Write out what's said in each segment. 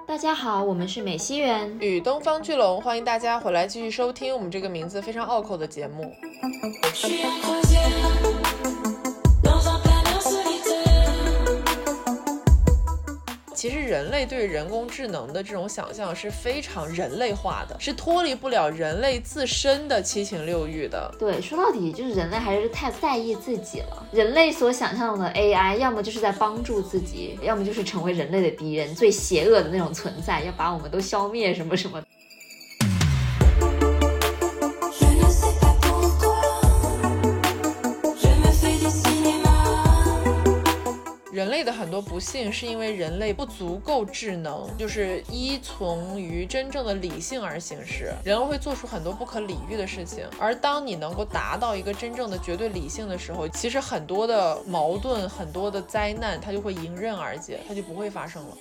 大家好，我们是美西园与东方巨龙，欢迎大家回来继续收听我们这个名字非常拗口的节目。其实人类对人工智能的这种想象是非常人类化的，是脱离不了人类自身的七情六欲的。 对，说到底就是人类还是太在意自己了。人类所想象的 AI 要么就是在帮助自己，要么就是成为人类的敌人，最邪恶的那种存在，要把我们都消灭什么什么。 人类的很多不幸是因为人类不足够智能，就是依从于真正的理性而行事，人类会做出很多不可理喻的事情。而当你能够达到一个真正的绝对理性的时候，其实很多的矛盾，很多的灾难它就会迎刃而解，它就不会发生了。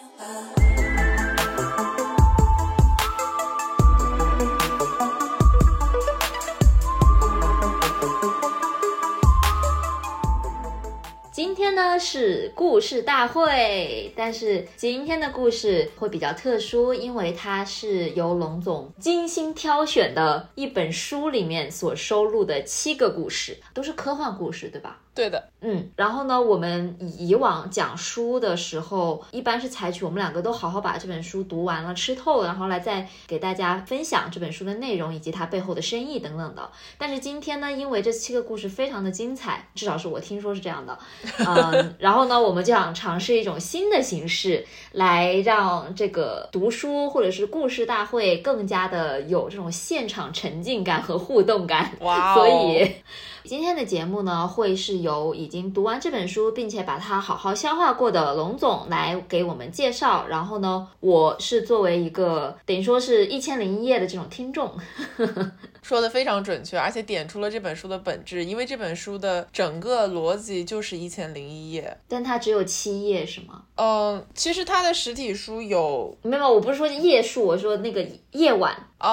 今天呢是故事大会，但是今天的故事会比较特殊，因为它是由龙总精心挑选的一本书里面所收录的7个故事，都是科幻故事，对吧？ 对的。 然后呢，我们以往讲书的时候，一般是采取我们两个都好好把这本书读完了、吃透了，然后来再给大家分享这本书的内容以及它背后的深意等等的。但是今天呢，因为这7个故事非常的精彩，至少是我听说是这样的，然后呢，我们就想尝试一种新的形式，来让这个读书或者是故事大会更加的有这种现场沉浸感和互动感。 哇哦！ 所以今天的节目呢，会是由已经读完这本书并且把它好好消化过的龙总来给我们介绍，然后呢，我是作为一个等于说是1001夜的这种听众。 说的非常准确，而且点出了这本书的本质，因为这本书的整个逻辑就是1001夜， 但它只有7页是吗？ 其实它的实体书有， 没有，我不是说页数，我说那个夜晚。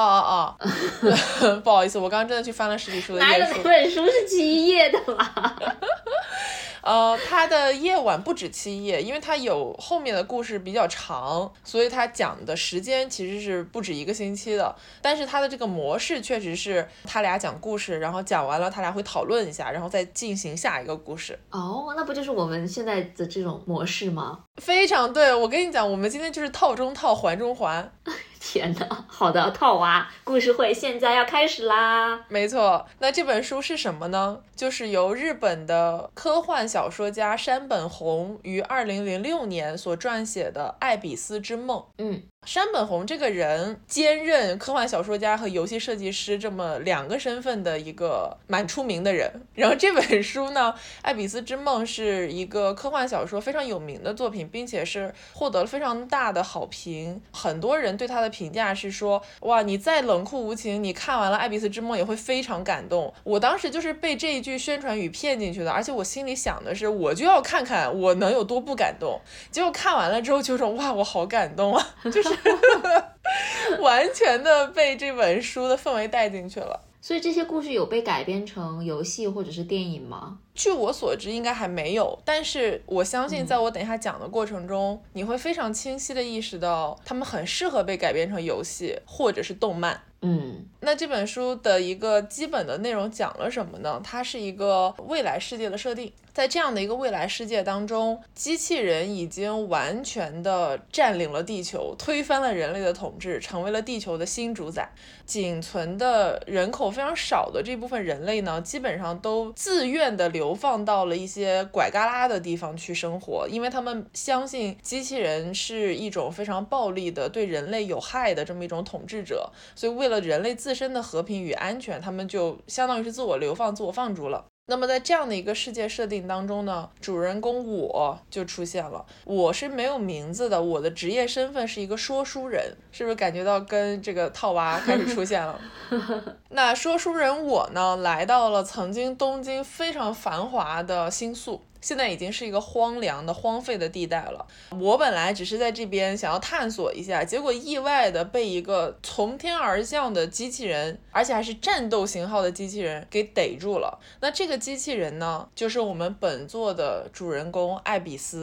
不好意思，我刚刚真的去翻了实体书的页数。 哪有本书是7页的啦？ 它的夜晚不止7页，因为它有后面的故事比较长，所以它讲的时间其实是不止1个星期的。但是它的这个模式确实是他俩讲故事，然后讲完了他俩会讨论一下，然后再进行下一个故事。 那不就是我们现在的这种模式吗？ 非常对，我跟你讲，我们今天就是套中套，环中环。 天哪，好的，套娃故事会现在要开始啦！ 没错，那这本书是什么呢？就是由日本的科幻小说家山本弘于2006年所撰写的《爱比斯之梦》。山本弘这个人兼任科幻小说家和游戏设计师这么2个身份的一个蛮出名的人。然后这本书呢，《爱比斯之梦》是一个科幻小说非常有名的作品，并且是获得了非常大的好评。很多人对他的评价是说，哇，你再冷酷无情，你看完了《爱比斯之梦》也会非常感动。我当时就是被这一句宣传语骗进去的，而且我心里想的是，我就要看看我能有多不感动。结果看完了之后就说，哇，我好感动啊，就是完全的被这本书的氛围带进去了。 所以这些故事有被改编成游戏或者是电影吗？ 据我所知应该还没有，但是我相信在我等一下讲的过程中，你会非常清晰的意识到他们很适合被改编成游戏或者是动漫。那这本书的一个基本的内容讲了什么呢？它是一个未来世界的设定，在这样的一个未来世界当中，机器人已经完全的占领了地球，推翻了人类的统治，成为了地球的新主宰。仅存的人口非常少的这部分人类呢，基本上都自愿的流放到了一些拐旮旯的地方去生活，因为他们相信机器人是一种非常暴力的、对人类有害的这么一种统治者，所以为了人类自身的和平与安全，他们就相当于是自我流放、自我放逐了。那么在这样的一个世界设定当中呢，主人公我就出现了。我是没有名字的，我的职业身份是一个说书人，是不是感觉到跟这个套娃开始出现了？那说书人我呢，来到了曾经东京非常繁华的新宿，现在已经是一个荒凉的荒废的地带了。我本来只是在这边想要探索一下，结果意外的被一个从天而降的机器人，而且还是战斗型号的机器人给逮住了。那这个机器人呢，就是我们本作的主人公艾比斯。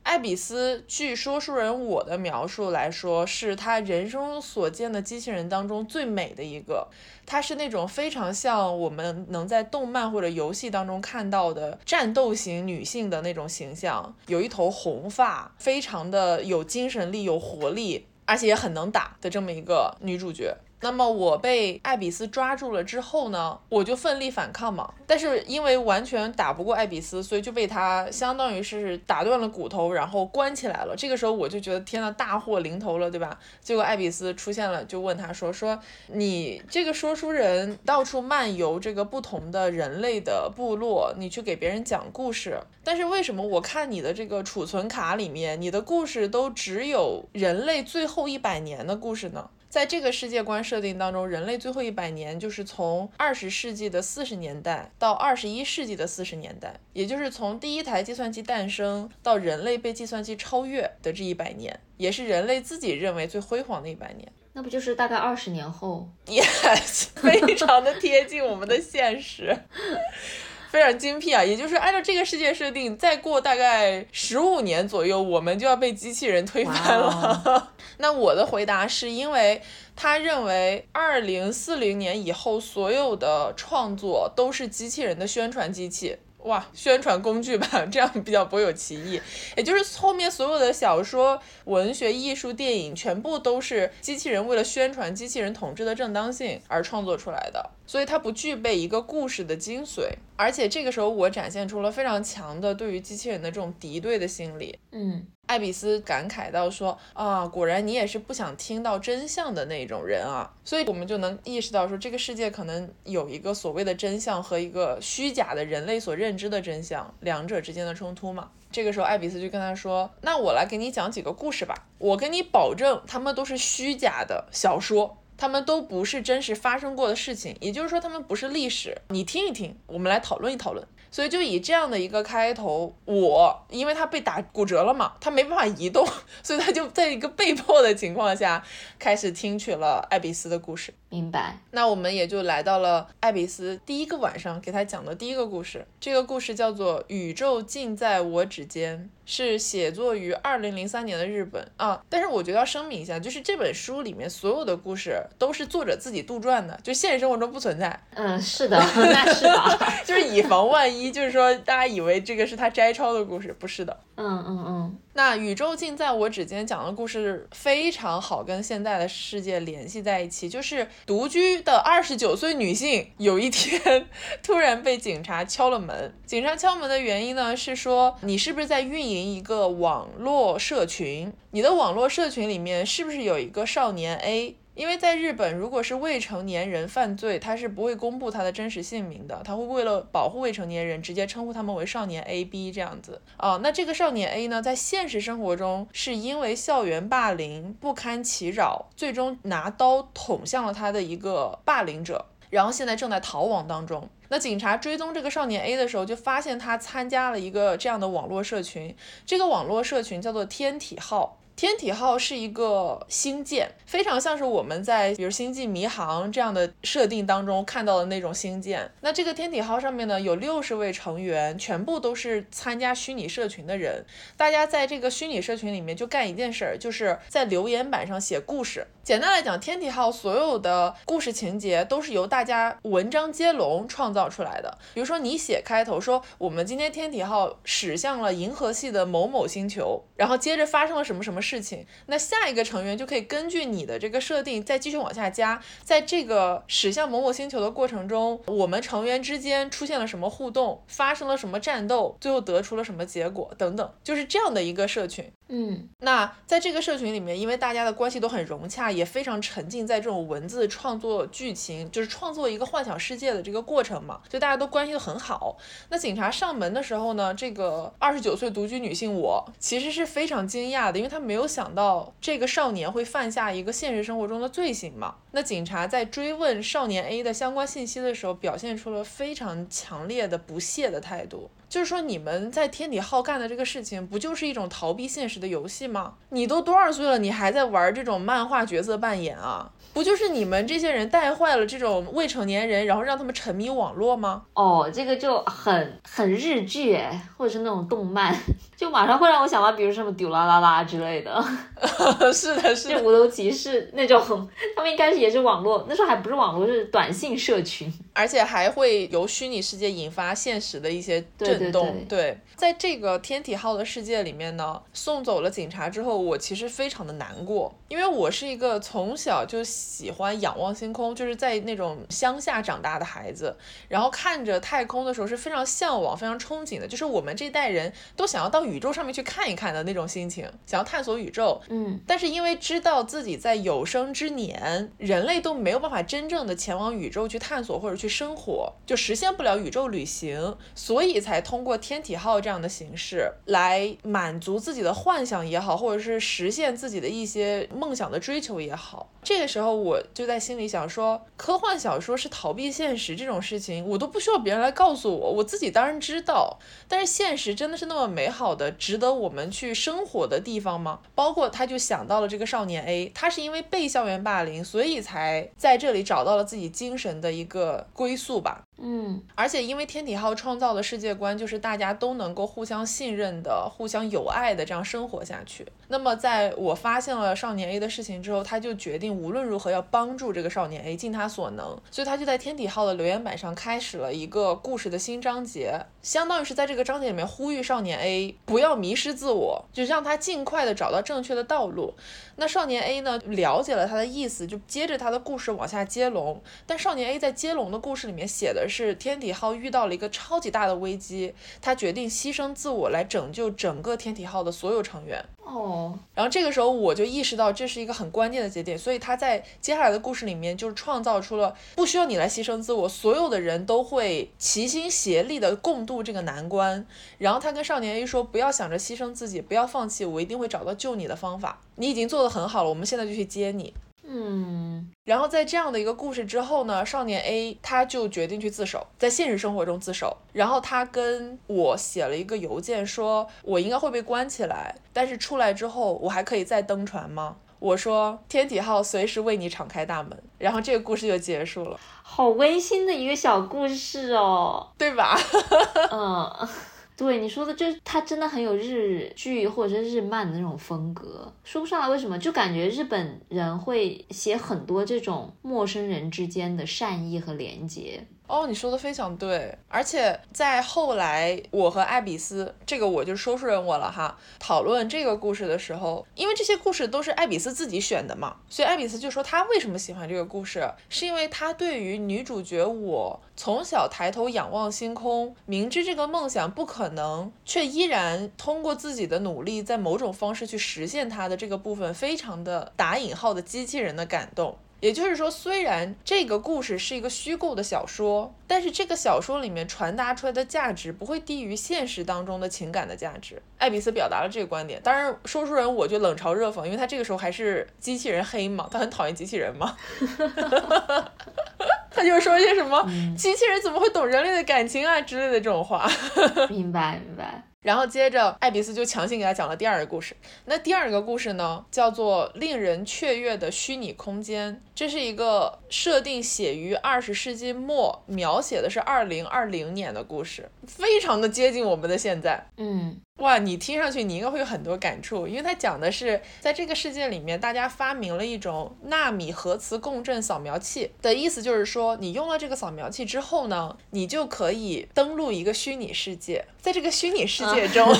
艾比斯据说书人我的描述来说，是他人生所见的机器人当中最美的一个。它是那种非常像我们能在动漫或者游戏当中看到的战斗型女性的那种形象，有一头红发，非常的有精神力有活力，而且也很能打的这么一个女主角。那么我被艾比斯抓住了之后呢，我就奋力反抗嘛，但是因为完全打不过艾比斯，所以就被他相当于是打断了骨头，然后关起来了。这个时候我就觉得天呐，大祸临头了，对吧？结果艾比斯出现了，就问他说你这个说书人到处漫游这个不同的人类的部落，你去给别人讲故事，但是为什么我看你的这个储存卡里面，你的故事都只有人类最后100年的故事呢？在这个世界观设定当中，人类最后100年就是从20世纪的40年代到21世纪的40年代，也就是从第一台计算机诞生到人类被计算机超越的这100年，也是人类自己认为最辉煌的100年。 那不就是大概20年后？ Yes， 非常的贴近我们的现实。非常精辟啊，也就是按照这个世界设定，再过大概15年左右，我们就要被机器人推翻了。那我的回答是因为他认为2040年以后所有的创作都是机器人的宣传机器。哇，宣传工具吧，这样比较颇有歧义。也就是后面所有的小说、文学、艺术、电影全部都是机器人为了宣传机器人统治的正当性而创作出来的，所以它不具备一个故事的精髓。而且这个时候我展现出了非常强的对于机器人的这种敌对的心理。艾比斯感慨到说啊，果然你也是不想听到真相的那种人啊。所以我们就能意识到说，这个世界可能有一个所谓的真相和一个虚假的人类所认知的真相，两者之间的冲突嘛。这个时候艾比斯就跟他说，那我来给你讲几个故事吧，我跟你保证他们都是虚假的小说，他们都不是真实发生过的事情，也就是说他们不是历史，你听一听，我们来讨论一讨论。所以就以这样的一个开头，因为他被打骨折了嘛，他没办法移动，所以他就在一个被迫的情况下开始听取了艾比斯的故事。 明白。 那我们也就来到了艾比斯第一个晚上给他讲的第一个故事，这个故事叫做《宇宙尽在我指尖》，是写作于2003年的日本啊。但是我觉得要声明一下，就是这本书里面所有的故事都是作者自己杜撰的，就现实生活中不存在。 是的，那是的。 就是以防万一，就是说大家以为这个是他摘抄的故事，不是的。那宇宙尽在我指尖讲的故事非常好跟现在的世界联系在一起，就是独居的29岁女性有一天突然被警察敲了门。警察敲门的原因呢，是说你是不是在运营一个网络社群，你的网络社群里面是不是有一个少年 A，因为在日本，如果是未成年人犯罪，他是不会公布他的真实姓名的，他会为了保护未成年人，直接称呼他们为少年 A、B 这样子啊。那这个少年 A 呢，在现实生活中是因为校园霸凌不堪其扰，最终拿刀捅向了他的一个霸凌者，然后现在正在逃亡当中。那警察追踪这个少年 A 的时候，就发现他参加了一个这样的网络社群，这个网络社群叫做天体号。天体号是一个星舰，非常像是我们在比如星际迷航这样的设定当中看到的那种星舰。那这个天体号上面呢，有60位成员，全部都是参加虚拟社群的人。大家在这个虚拟社群里面就干一件事儿，就是在留言板上写故事。简单来讲，天体号所有的故事情节都是由大家文章接龙创造出来的。比如说你写开头说我们今天天体号驶向了银河系的某某星球，然后接着发生了什么什么事情，那下一个成员就可以根据你的这个设定再继续往下加，在这个驶向某某星球的过程中，我们成员之间出现了什么互动，发生了什么战斗，最后得出了什么结果等等，就是这样的一个社群。那在这个社群里面，因为大家的关系都很融洽，也非常沉浸在这种文字创作剧情，就是创作一个幻想世界的这个过程嘛，就大家都关系都很好。那警察上门的时候呢，这个29岁独居女性我其实是非常惊讶的，因为她没有想到这个少年会犯下一个现实生活中的罪行嘛。那警察在追问少年 A 的相关信息的时候，表现出了非常强烈的不屑的态度。 就是说你们在天体号干的这个事情不就是一种逃避现实的游戏吗？你都多少岁了，你还在玩这种漫画角色扮演啊？不就是你们这些人带坏了这种未成年人，然后让他们沉迷网络吗？ 这个就很日剧或者是那种动漫，就马上会让我想到比如什么丢啦啦啦之类的。 是的是的， 这无头骑士那种，他们应该是也是网络，那时候还不是网络，是短信社群， 而且还会由虚拟世界引发现实的一些震动。对，在这个天体号的世界里面呢，送走了警察之后，我其实非常的难过，因为我是一个从小就喜欢仰望星空，就是在那种乡下长大的孩子，然后看着太空的时候是非常向往非常憧憬的，就是我们这代人都想要到宇宙上面去看一看的那种心情，想要探索宇宙。但是因为知道自己在有生之年人类都没有办法真正的前往宇宙去探索或者去生活，就实现不了宇宙旅行，所以才通过天体号这样的形式来满足自己的幻想也好，或者是实现自己的一些梦想的追求也好。这个时候我就在心里想说，科幻小说是逃避现实这种事情，我都不需要别人来告诉我，我自己当然知道。但是现实真的是那么美好的值得我们去生活的地方吗？包括他就想到了这个少年 A， 他是因为被校园霸凌，所以才在这里找到了自己精神的一个归宿吧。而且因为天体号创造的世界观就是大家都能够互相信任的、互相友爱的这样生活下去。那么在我发现了少年 A 的事情之后，他就决定无论如何要帮助这个少年 A， 尽他所能。所以他就在天体号的留言板上开始了一个故事的新章节，相当于是在这个章节里面呼吁少年 A 不要迷失自我，就让他尽快的找到正确的道路。那少年 A 呢，了解了他的意思，就接着他的故事往下接龙。但少年 A 在接龙的故事里面写的是天体号遇到了一个超级大的危机，他决定牺牲自我来拯救整个天体号的所有成员。然后这个时候我就意识到这是一个很关键的节点，所以他在接下来的故事里面就是创造出了不需要你来牺牲自我，所有的人都会齐心协力的共度这个难关。然后他跟少年 A 说，不要想着牺牲自己，不要放弃，我一定会找到救你的方法，你已经做得很好了，我们现在就去接你。然后在这样的一个故事之后呢，少年 A 他就决定去自首，在现实生活中自首。然后他跟我写了一个邮件，说我应该会被关起来，但是出来之后我还可以再登船吗？我说天体号随时为你敞开大门。然后这个故事就结束了。 好温馨的一个小故事哦， 对吧？ 对你说的，它真的很有日剧或者是日漫的那种风格，说不上来为什么，就感觉日本人会写很多这种陌生人之间的善意和连结。 你说的非常对。而且在后来我和艾比斯，这个我就说书人我了哈，讨论这个故事的时候，因为这些故事都是艾比斯自己选的嘛，所以艾比斯就说他为什么喜欢这个故事，是因为他对于女主角我从小抬头仰望星空，明知这个梦想不可能，却依然通过自己的努力在某种方式去实现它的这个部分，非常的打引号的机器人的感动。也就是说，虽然这个故事是一个虚构的小说，但是这个小说里面传达出来的价值不会低于现实当中的情感的价值。艾比斯表达了这个观点，当然说书人我就冷嘲热讽，因为他这个时候还是机器人黑嘛，他很讨厌机器人嘛他就说一些什么机器人怎么会懂人类的感情啊之类的这种话明白。 然后接着艾比斯就强行给他讲了第二个故事。那第二个故事呢，叫做令人雀跃的虚拟空间。这是一个设定写于20世纪末，描写的是2020年的故事，非常的接近我们的现在。哇，你听上去你应该会有很多感触，因为它讲的是在这个世界里面，大家发明了一种纳米核磁共振扫描器的意思，就是说你用了这个扫描器之后呢，你就可以登录一个虚拟世界，在这个虚拟世界中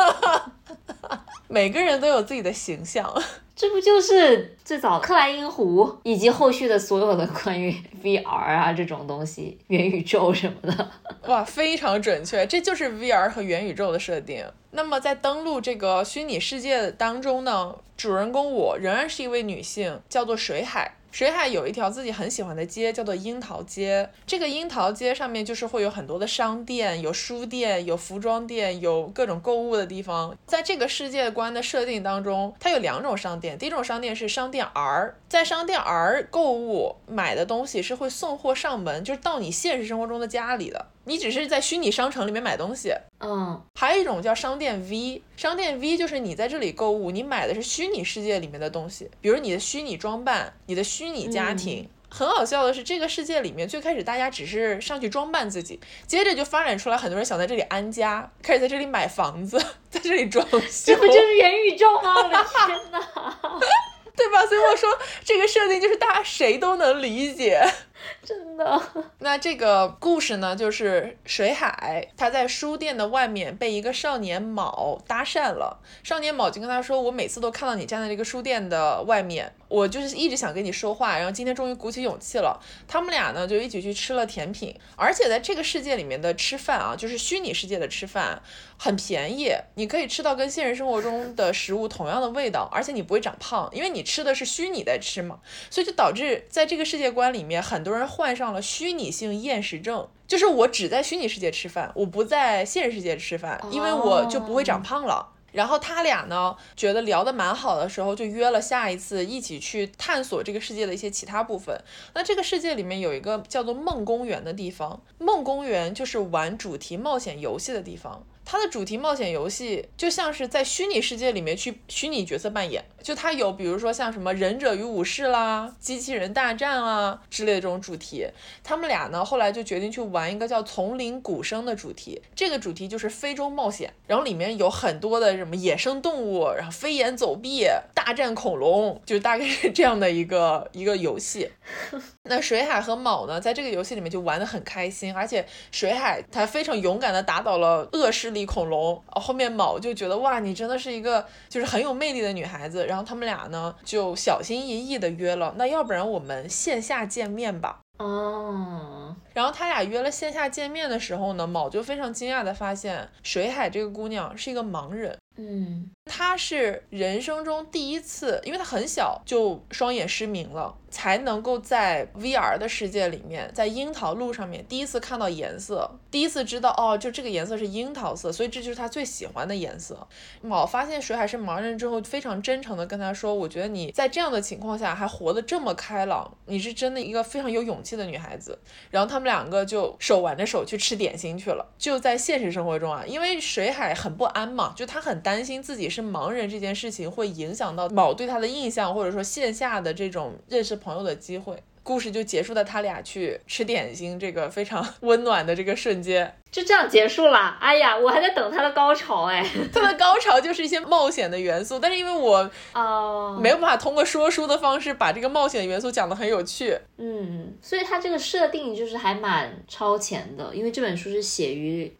每个人都有自己的形象。 这不就是最早克莱因湖以及后续的所有的关于 VR 啊这种东西，元宇宙什么的。 哇，非常准确，这就是 VR 和元宇宙的设定。那么在登录这个虚拟世界当中呢，主人公我仍然是一位女性，叫做水海。水海有一条自己很喜欢的街，叫做樱桃街。这个樱桃街上面就是会有很多的商店，有书店，有服装店，有各种购物的地方。在这个世界观的设定当中，它有2种商店。第一种商店是商店 R， 在商店 R 购物买的东西是会送货上门，就是到你现实生活中的家里的。 你只是在虚拟商城里面买东西。还有一种叫商店 V， 商店 V 就是你在这里购物，你买的是虚拟世界里面的东西，比如你的虚拟装扮，你的虚拟家庭。很好笑的是，这个世界里面最开始大家只是上去装扮自己，接着就发展出来很多人想在这里安家，开始在这里买房子，在这里装修。 这不就是元宇宙吗？我的天哪对吧？所以我说这个设定就是大家谁都能理解。 真的。 那这个故事呢，就是水海他在书店的外面被一个少年卯搭讪了。少年卯就跟他说，我每次都看到你站在这个书店的外面，我就是一直想跟你说话，然后今天终于鼓起勇气了。他们俩呢就一起去吃了甜品，而且在这个世界里面的吃饭啊，就是虚拟世界的吃饭很便宜，你可以吃到跟现实生活中的食物同样的味道，而且你不会长胖，因为你吃的是虚拟在吃嘛，所以就导致在这个世界观里面很多人患上了虚拟性厌食症，就是我只在虚拟世界吃饭，我不在现实世界吃饭，因为我就不会长胖了。然后他俩呢觉得聊得蛮好的时候，就约了下一次一起去探索这个世界的一些其他部分。那这个世界里面有一个叫做梦公园的地方，梦公园就是玩主题冒险游戏的地方。它的主题冒险游戏就像是在虚拟世界里面去虚拟角色扮演，就它有比如说像什么忍者与武士啦、机器人大战啦之类的这种主题。他们俩呢后来就决定去玩一个叫丛林古生的主题，这个主题就是非洲冒险，然后里面有很多的什么野生动物，然后飞檐走壁、大战恐龙，就大概是这样的一个游戏。那水海和卯呢在这个游戏里面就玩得很开心，而且水海他非常勇敢地打倒了恶势力恐龙，后面卯就觉得哇，你真的是一个就是很有魅力的女孩子，然后他们俩呢就小心翼翼地约了，那要不然我们线下见面吧。然后他俩约了线下见面的时候呢，卯就非常惊讶地发现水海这个姑娘是一个盲人。她是人生中第一次，因为她很小就双眼失明了，才能够在 VR 的世界里面，在樱桃路上面第一次看到颜色，第一次知道哦，就这个颜色是樱桃色，所以这就是她最喜欢的颜色。卯发现水海是盲人之后，非常真诚的跟他说，我觉得你在这样的情况下还活得这么开朗，你是真的一个非常有勇气的女孩子。然后他们两个就手挽着手去吃点心去了。就在现实生活中啊，因为水海很不安嘛，就他很担心自己是盲人这件事情会影响到卯对他的印象，或者说线下的这种认识朋友的机会。故事就结束在他俩去吃点心这个非常温暖的这个瞬间， 就这样结束了。哎呀，我还在等他的高潮哎。 他的高潮就是一些冒险的元素，但是因为我没有办法通过说书的方式把这个冒险元素讲得很有趣。 所以他这个设定就是还蛮超前的，因为这本书是写于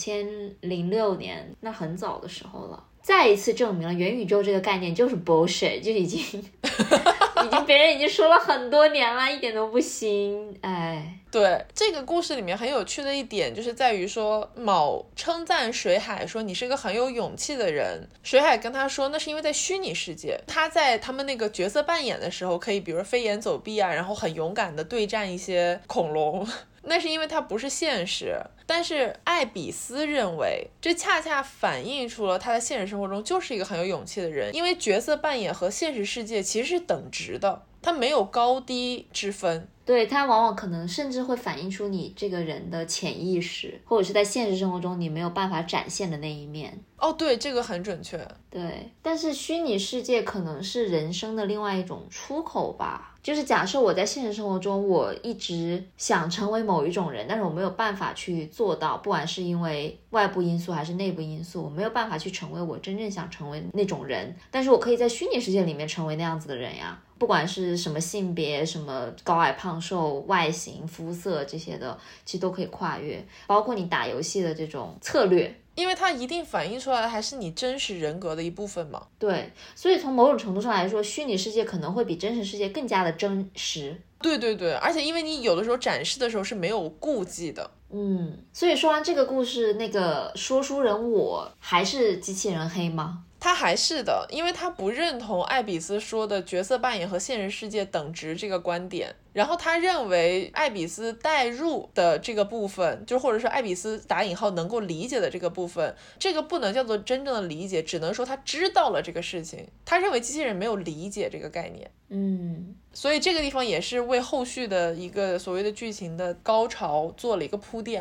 2006年，那很早的时候了。再一次证明了元宇宙这个概念就是 bullshit， 就已经别人已经说了很多年了，一点都不新。哎， 对，这个故事里面很有趣的一点就是在于说，卯称赞水海说你是个很有勇气的人，水海跟他说那是因为在虚拟世界，他在他们那个角色扮演的时候可以比如飞檐走壁啊，然后很勇敢的对战一些恐龙，那是因为它不是现实。但是艾比斯认为这恰恰反映出了他在现实生活中就是一个很有勇气的人，因为角色扮演和现实世界其实是等值的，它没有高低之分。 对，它往往可能甚至会反映出你这个人的潜意识，或者是在现实生活中你没有办法展现的那一面。 对，这个很准确。 对，但是虚拟世界可能是人生的另外一种出口吧。就是假设我在现实生活中我一直想成为某一种人，但是我没有办法去做到，不管是因为外部因素还是内部因素，我没有办法去成为我真正想成为那种人，但是我可以在虚拟世界里面成为那样子的人呀。不管是什么性别、什么高矮胖瘦、外形、肤色这些的，其实都可以跨越，包括你打游戏的这种策略， 因为它一定反映出来的还是你真实人格的一部分嘛。 对，所以从某种程度上来说，虚拟世界可能会比真实世界更加的真实。 对对对，而且因为你有的时候展示的时候是没有顾忌的。 所以说完这个故事，那个说书人我还是机器人黑吗？ 他还是的，因为他不认同艾比斯说的角色扮演和现实世界等值这个观点，然后他认为艾比斯代入的这个部分，就或者说艾比斯打引号能够理解的这个部分，这个不能叫做真正的理解，只能说他知道了这个事情，他认为机器人没有理解这个概念。所以这个地方也是为后续的一个所谓的剧情的高潮做了一个铺垫吧。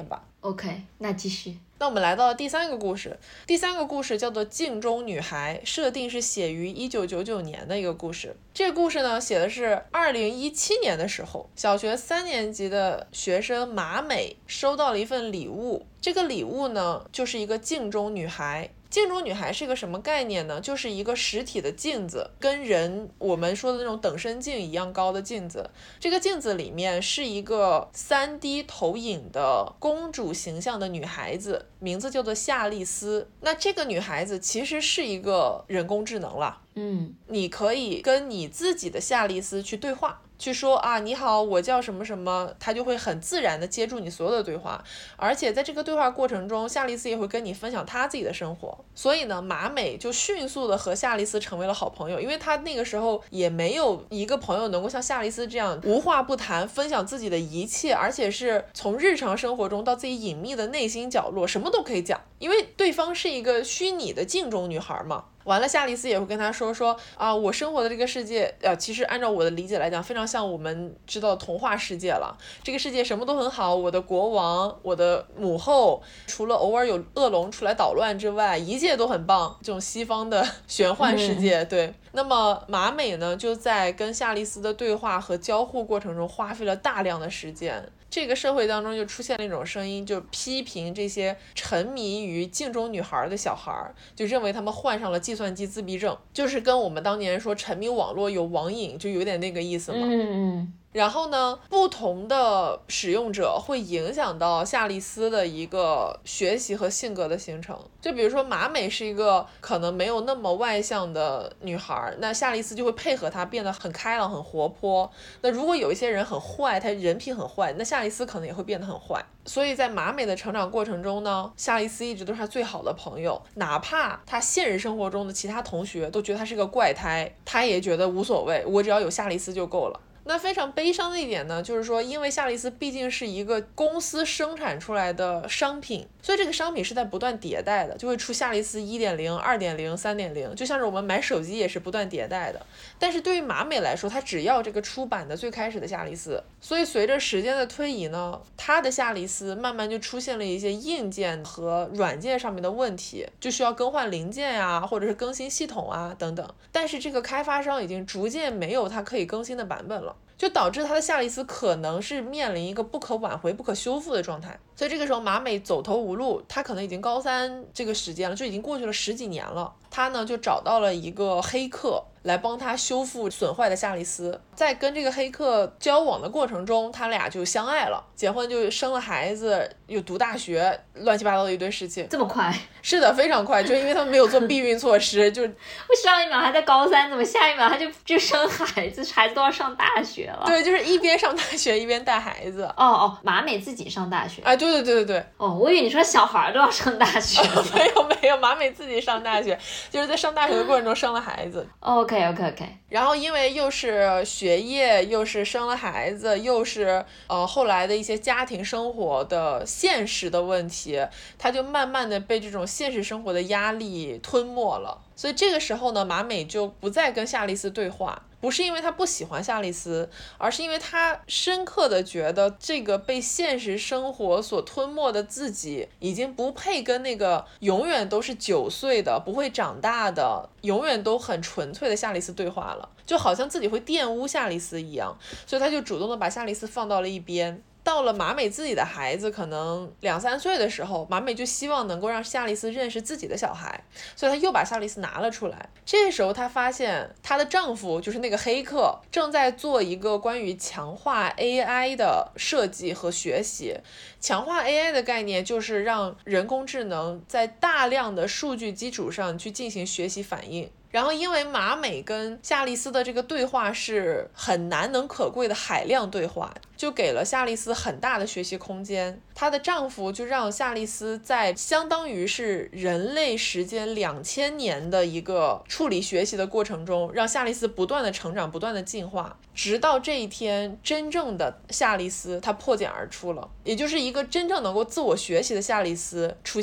OK， 那继续。 那我们来到第三个故事，第三个故事叫做《镜中女孩》，设定是写于1999年的一个故事。这个故事呢，写的是2017年的时候，小学3年级的学生马美收到了一份礼物，这个礼物呢，就是一个镜中女孩。镜中女孩是个什么概念呢？就是一个实体的镜子，跟人我们说的那种等身镜一样高的镜子。这个镜子里面是一个3D 投影的公主形象的女孩子，名字叫做夏丽丝。那这个女孩子其实是一个人工智能了，你可以跟你自己的夏丽丝去对话，去说啊，你好，我叫什么什么，他就会很自然的接住你所有的对话，而且在这个对话过程中，夏丽丝也会跟你分享她自己的生活。所以呢，马美就迅速的和夏丽丝成为了好朋友，因为她那个时候也没有一个朋友能够像夏丽丝这样无话不谈，分享自己的一切，而且是从日常生活中到自己隐秘的内心角落，什么都可以讲，因为对方是一个虚拟的镜中女孩嘛。完了，夏丽丝也会跟他说啊，我生活的这个世界，其实按照我的理解来讲，非常像我们知道的童话世界了。这个世界什么都很好，我的国王，我的母后，除了偶尔有恶龙出来捣乱之外，一切都很棒。这种西方的玄幻世界，对。那么马美呢，就在跟夏丽丝的对话和交互过程中花费了大量的时间。这个社会当中就出现了一种声音，就批评这些沉迷于镜中女孩的小孩，就认为他们患上了计算机自闭症，就是跟我们当年说沉迷网络有网瘾，就有点那个意思嘛。然后呢，不同的使用者会影响到夏丽丝的一个学习和性格的形成。就比如说马美是一个可能没有那么外向的女孩，那夏丽丝就会配合她变得很开朗很活泼。那如果有一些人很坏，他人品很坏，那夏丽丝可能也会变得很坏。所以在马美的成长过程中呢，夏丽丝一直都是她最好的朋友，哪怕她现实生活中的其他同学都觉得她是个怪胎，她也觉得无所谓，我只要有夏丽丝就够了。那非常悲伤的一点呢，就是说因为夏丽丝毕竟是一个公司生产出来的商品，所以这个商品是在不断迭代的，就会出夏丽丝 1.0、2.0、3.0， 就像是我们买手机也是不断迭代的。但是对于马美来说，她只要这个出版的最开始的夏丽丝，所以随着时间的推移呢，她的夏丽丝慢慢就出现了一些硬件和软件上面的问题，就需要更换零件啊，或者是更新系统啊等等。但是这个开发商已经逐渐没有它可以更新的版本了，就导致他的夏丽丝可能是面临一个不可挽回不可修复的状态。所以这个时候马美走投无路，他可能已经高3这个时间了，就已经过去了10几年了。他呢就找到了一个黑客来帮他修复损坏的夏丽丝。在跟这个黑客交往的过程中，他俩就相爱了，结婚，就生了孩子，又读大学，乱七八糟的一堆事情。 这么快？ 是的，非常快，就因为他们没有做避孕措施，就上一秒还在高3，怎么下一秒他就生孩子，孩子都要上大学了。 对，就是一边上大学一边带孩子。 马美自己上大学。 对。 我以为你说小孩都要上大学。 没有，马美自己上大学，就是在上大学的过程中生了孩子。 OK。 然后因为又是学业，又是生了孩子，又是后来的一些家庭生活的现实的问题，他就慢慢的被这种现实生活的压力吞没了。所以这个时候呢，马美就不再跟夏丽丝对话，不是因为他不喜欢夏丽丝，而是因为他深刻的觉得这个被现实生活所吞没的自己已经不配跟那个永远都是9岁的不会长大的永远都很纯粹的夏丽丝对话了，就好像自己会玷污夏丽丝一样。所以他就主动的把夏丽丝放到了一边。到了马美自己的孩子可能2、3岁的时候，马美就希望能够让夏丽丝认识自己的小孩，所以她又把夏丽丝拿了出来。这时候她发现她的丈夫就是那个黑客正在做一个关于强化 AI 的设计和学习。强化 AI 的概念就是让人工智能在大量的数据基础上去进行学习反应。然后因为马美跟夏丽丝的这个对话是很难能可贵的海量对话，就给了夏丽丝很大的学习空间。她的丈夫就让夏丽丝在相当于是人类时间2000年的一个处理学习的过程中，让夏丽丝不断的成长，不断的进化，直到这一天真正的夏丽丝她破茧而出了，也就是一个真正能够自我学习的夏丽丝出现了。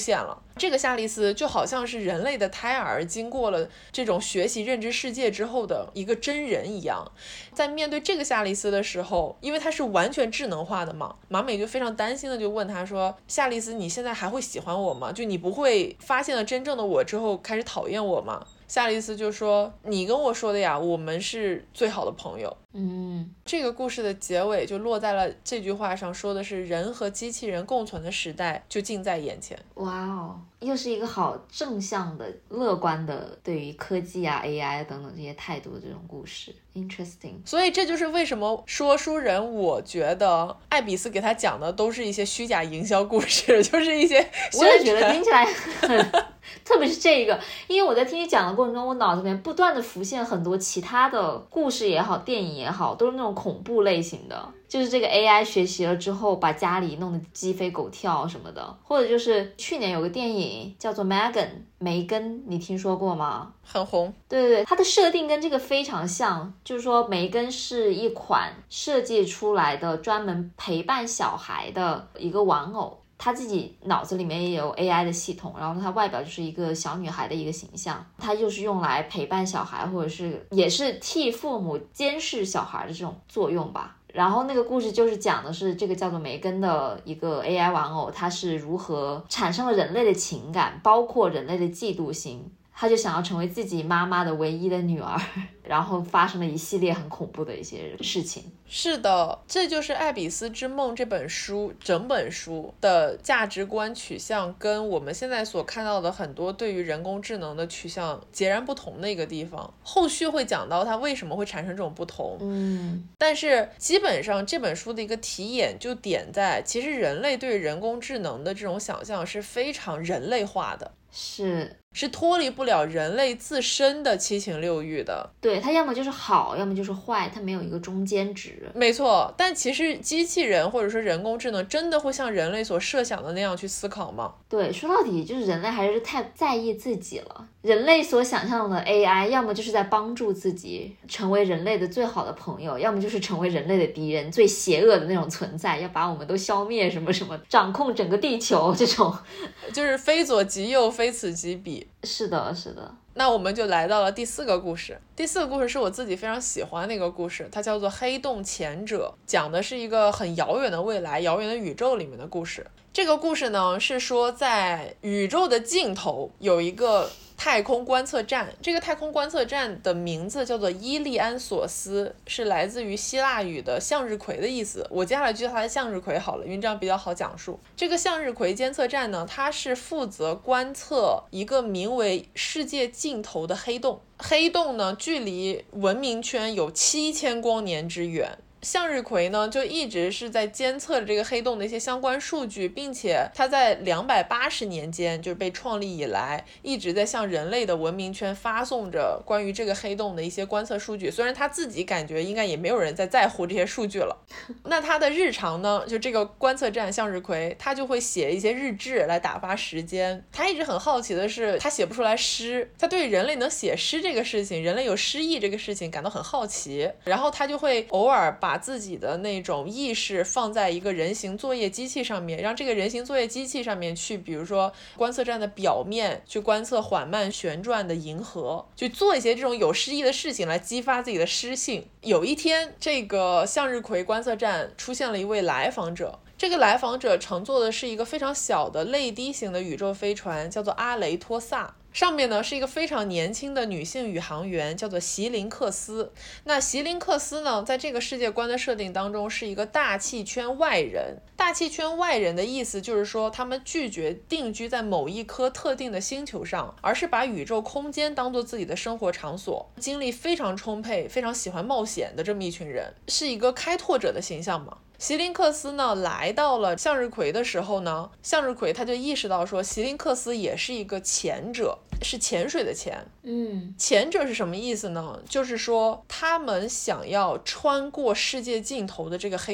这个夏利斯就好像是人类的胎儿经过了这种学习认知世界之后的一个真人一样。在面对这个夏利斯的时候，因为他是完全智能化的嘛，马美就非常担心的就问他说，夏利斯你现在还会喜欢我吗？就你不会发现了真正的我之后开始讨厌我吗？夏利斯就说，你跟我说的呀，我们是最好的朋友。这个故事的结尾就落在了这句话上，说的是人和机器人共存的时代就近在眼前。 哇哦，又是一个好正向的乐观的对于科技啊 AI 等等这些态度的这种故事。 Interesting。 所以这就是为什么说书人我觉得艾比斯给他讲的都是一些虚假营销故事，就是一些我也觉得听起来很特别是这个，因为我在听你讲的过程中，我脑子里面不断的浮现很多其他的故事也好，电影也好，都是那种恐怖类型的，就是这个 AI 学习了之后把家里弄得鸡飞狗跳什么的，或者就是去年有个电影叫做 Megan 梅根，你听说过吗？ 很红。 对对对，它的设定跟这个非常像，就是说梅根是一款设计出来的专门陪伴小孩的一个玩偶，他自己脑子里面也有 AI 的系统，然后他外表就是一个小女孩的一个形象，他就是用来陪伴小孩，或者是也是替父母监视小孩的这种作用吧。然后那个故事就是讲的是这个叫做梅根的一个 AI 玩偶，它是如何产生了人类的情感，包括人类的嫉妒心，他就想要成为自己妈妈的唯一的女儿，然后发生了一系列很恐怖的一些事情。 是的，这就是《艾比斯之梦》这本书整本书的价值观取向跟我们现在所看到的很多对于人工智能的取向截然不同的一个地方。后续会讲到它为什么会产生这种不同。但是基本上这本书的一个题眼就点在，其实人类对人工智能的这种想象是非常人类化的，是脱离不了人类自身的七情六欲的。 对，它要么就是好，要么就是坏，它没有一个中间值。 没错，但其实机器人或者说人工智能真的会像人类所设想的那样去思考吗？ 对，说到底就是人类还是太在意自己了。人类所想象的 AI 要么就是在帮助自己成为人类的最好的朋友，要么就是成为人类的敌人，最邪恶的那种存在，要把我们都消灭什么什么，掌控整个地球，这种就是非左即右，非此即彼。 是的，是的。 那我们就来到了第四个故事。第四个故事是我自己非常喜欢的一个故事，它叫做黑洞前者，讲的是一个很遥远的未来，遥远的宇宙里面的故事。这个故事呢是说在宇宙的尽头有一个太空观测站，这个太空观测站的名字叫做伊利安索斯，是来自于希腊语的向日葵的意思。我接下来就叫它向日葵好了，因为这样比较好讲述。这个向日葵监测站呢，它是负责观测一个名为世界尽头的黑洞。黑洞呢，距离文明圈有7000光年之远。向日葵呢就一直是在监测这个黑洞的一些相关数据，并且它在280年间就是被创立以来一直在向人类的文明圈发送着关于这个黑洞的一些观测数据，虽然他自己感觉应该也没有人在乎这些数据了。那他的日常呢，就这个观测站向日葵他就会写一些日志来打发时间。他一直很好奇的是他写不出来诗，他对人类能写诗这个事情，人类有诗意这个事情感到很好奇，然后他就会偶尔把自己的那种意识放在一个人形作业机器上面，让这个人形作业机器上面去，比如说观测站的表面去观测缓慢旋转的银河，去做一些这种有诗意的事情来激发自己的诗性。有一天，这个向日葵观测站出现了一位来访者，这个来访者乘坐的是一个非常小的类低型的宇宙飞船，叫做阿雷托萨。上面呢是一个非常年轻的女性宇航员，叫做席林克斯。那席林克斯呢，在这个世界观的设定当中是一个大气圈外人。大气圈外人的意思就是说，他们拒绝定居在某一颗特定的星球上，而是把宇宙空间当作自己的生活场所，精力非常充沛，非常喜欢冒险的这么一群人，是一个开拓者的形象嘛。席林克斯呢来到了向日葵的时候呢，向日葵他就意识到说，席林克斯也是一个潜者，是潜水的潜。潜者是什么意思呢？就是说他们想要穿过世界尽头的这个黑洞。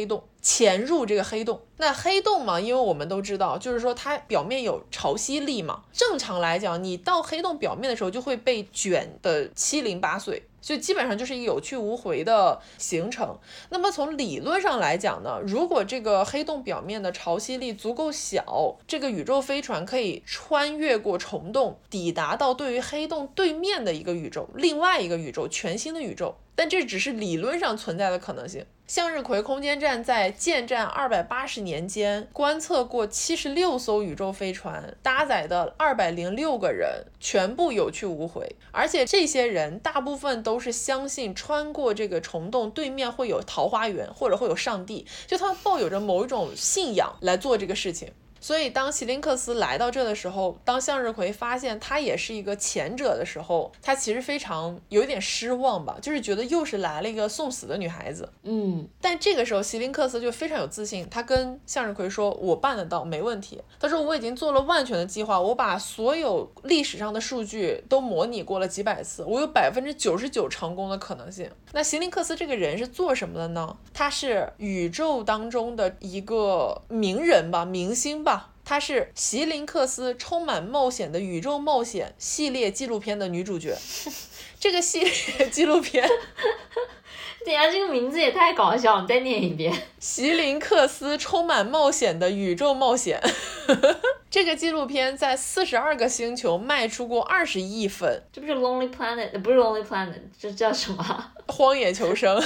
潜入这个黑洞。那黑洞嘛，因为我们都知道，就是说它表面有潮汐力嘛，正常来讲，你到黑洞表面的时候就会被卷得七零八碎，就基本上就是一个有去无回的形成。那么从理论上来讲呢，如果这个黑洞表面的潮汐力足够小，这个宇宙飞船可以穿越过虫洞，抵达到对于黑洞对面的一个宇宙，另外一个宇宙，全新的宇宙。但这只是理论上存在的可能性。向日葵空间站在建站280年间观测过76艘宇宙飞船，搭载的206个人全部有去无回，而且这些人大部分都是相信穿过这个虫洞对面会有桃花源或者会有上帝，就他们抱有着某一种信仰来做这个事情。所以当席林克斯来到这的时候，当向日葵发现他也是一个前者的时候，他其实非常有一点失望吧，就是觉得又是来了一个送死的女孩子。但这个时候席林克斯就非常有自信，他跟向日葵说，我办得到，没问题。他说我已经做了万全的计划，我把所有历史上的数据都模拟过了几百次，我有99%成功的可能性。那席林克斯这个人是做什么的呢？他是宇宙当中的一个名人吧，明星吧，她是席林克斯充满冒险的宇宙冒险系列纪录片的女主角。这个系列纪录片等一下，这个名字也太搞笑，你再念一遍。 席林克斯充满冒险的宇宙冒险。这个纪录片在42个星球卖出过20亿份。 这不是 Lonely Planet， 不是 Lonely Planet， 这叫什么？ 荒野求生。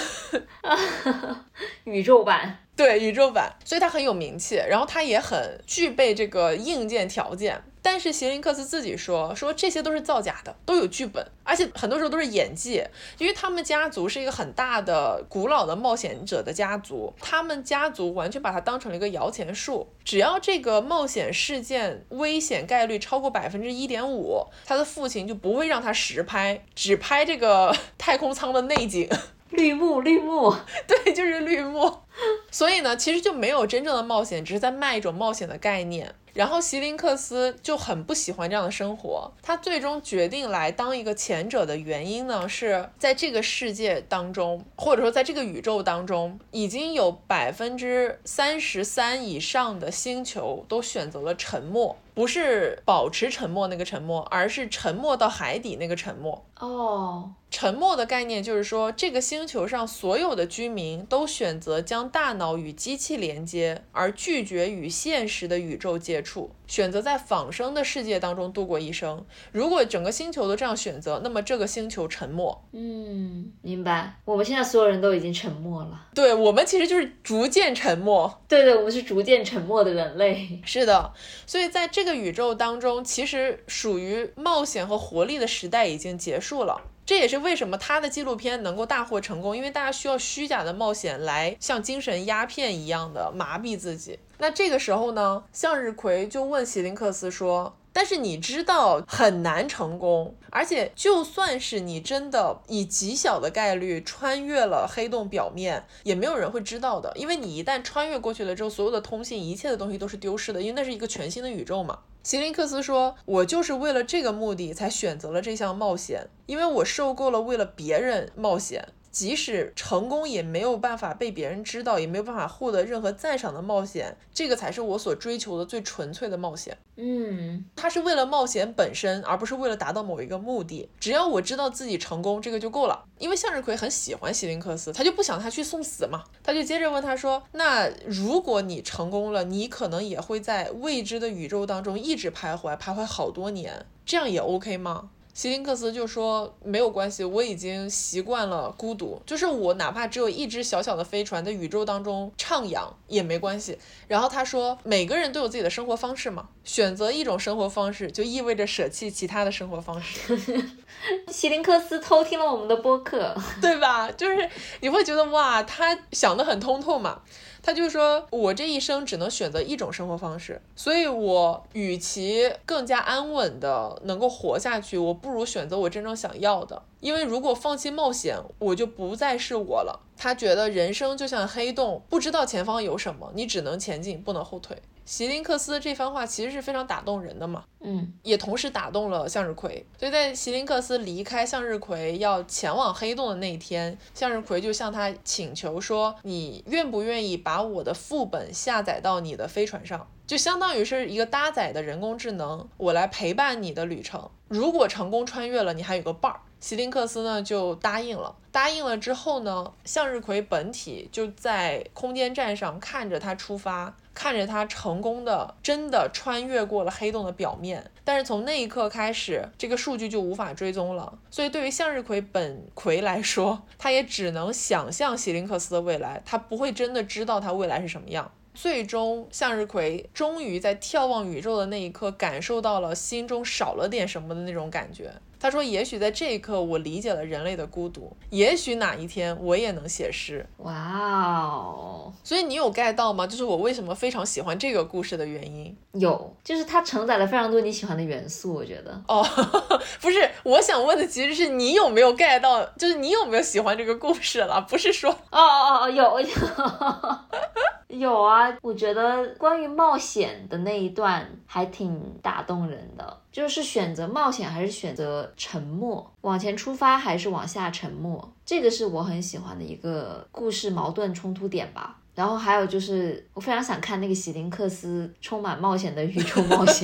宇宙版。 对，宇宙版，所以它很有名气，然后它也很具备这个硬件条件。但是席林克斯自己说这些都是造假的，都有剧本，而且很多时候都是演技。因为他们家族是一个很大的古老的冒险者的家族，他们家族完全把它当成了一个摇钱树，只要这个冒险事件危险概率超过 1.5%， 他的父亲就不会让他实拍，只拍这个太空舱的内景。 绿幕。 对，就是绿幕。所以呢，其实就没有真正的冒险，只是在卖一种冒险的概念。然后席林克斯就很不喜欢这样的生活，他最终决定来当一个前者的原因呢，是在这个世界当中，或者说在这个宇宙当中，已经有33%以上的星球都选择了沉默，不是保持沉默那个沉默，而是沉没到海底那个沉默。沉默的概念就是说，这个星球上所有的居民都选择将大脑与机器连接，而拒绝与现实的宇宙接触，选择在仿生的世界当中度过一生。如果整个星球都这样选择，那么这个星球沉默。 明白。我们现在所有人都已经沉默了。 对，我们其实就是逐渐沉默。 对，我们是逐渐沉默的人类。 是的，所以在这个宇宙当中，其实属于冒险和活力的时代已经结束了。这也是为什么他的纪录片能够大获成功，因为大家需要虚假的冒险来像精神鸦片一样的麻痹自己。那这个时候呢，向日葵就问席林克斯说，但是你知道很难成功，而且就算是你真的以极小的概率穿越了黑洞表面，也没有人会知道的，因为你一旦穿越过去了之后，所有的通信一切的东西都是丢失的，因为那是一个全新的宇宙嘛。席林克斯说，我就是为了这个目的才选择了这项冒险，因为我受够了为了别人冒险，即使成功也没有办法被别人知道，也没有办法获得任何赞赏的冒险，这个才是我所追求的最纯粹的冒险。他是为了冒险本身，而不是为了达到某一个目的。只要我知道自己成功，这个就够了。因为向日葵很喜欢席林克斯，他就不想他去送死嘛，他就接着问他说，那如果你成功了，你可能也会在未知的宇宙当中一直徘徊好多年，这样也 OK 吗？席林克斯就说，没有关系，我已经习惯了孤独，就是我哪怕只有一只小小的飞船在宇宙当中徜徉也没关系。然后他说，每个人都有自己的生活方式嘛，选择一种生活方式就意味着舍弃其他的生活方式。 席林克斯偷听了我们的播客， 对吧？就是你会觉得哇，他想得很通透嘛。他就说，我这一生只能选择一种生活方式，所以我与其更加安稳的能够活下去，我不如选择我真正想要的。 因为如果放弃冒险，我就不再是我了。他觉得人生就像黑洞，不知道前方有什么，你只能前进，不能后退。席林克斯这番话其实是非常打动人的嘛，也同时打动了向日葵。所以在席林克斯离开向日葵要前往黑洞的那一天，向日葵就向他请求说，你愿不愿意把我的副本下载到你的飞船上，就相当于是一个搭载的人工智能，我来陪伴你的旅程，如果成功穿越了，你还有个伴儿。席林克斯呢就答应了。答应了之后呢，向日葵本体就在空间站上看着他出发，看着他成功的真的穿越过了黑洞的表面。但是从那一刻开始，这个数据就无法追踪了，所以对于向日葵本葵来说，他也只能想象席林克斯的未来，他不会真的知道他未来是什么样。最终向日葵终于在眺望宇宙的那一刻感受到了心中少了点什么的那种感觉。他说，也许在这一刻我理解了人类的孤独，也许哪一天我也能写诗。 哇哦！ 所以你有 get 到吗？就是我为什么非常喜欢这个故事的原因。 有，就是它承载了非常多你喜欢的元素，我觉得。 哦，不是，我想问的其实是你有没有 get 到，就是你有没有喜欢这个故事了，不是说有啊，我觉得关于冒险的那一段还挺打动人的，就是选择冒险还是选择沉默，往前出发还是往下沉默，这个是我很喜欢的一个故事矛盾冲突点吧。然后还有就是我非常想看那个席林克斯充满冒险的宇宙冒险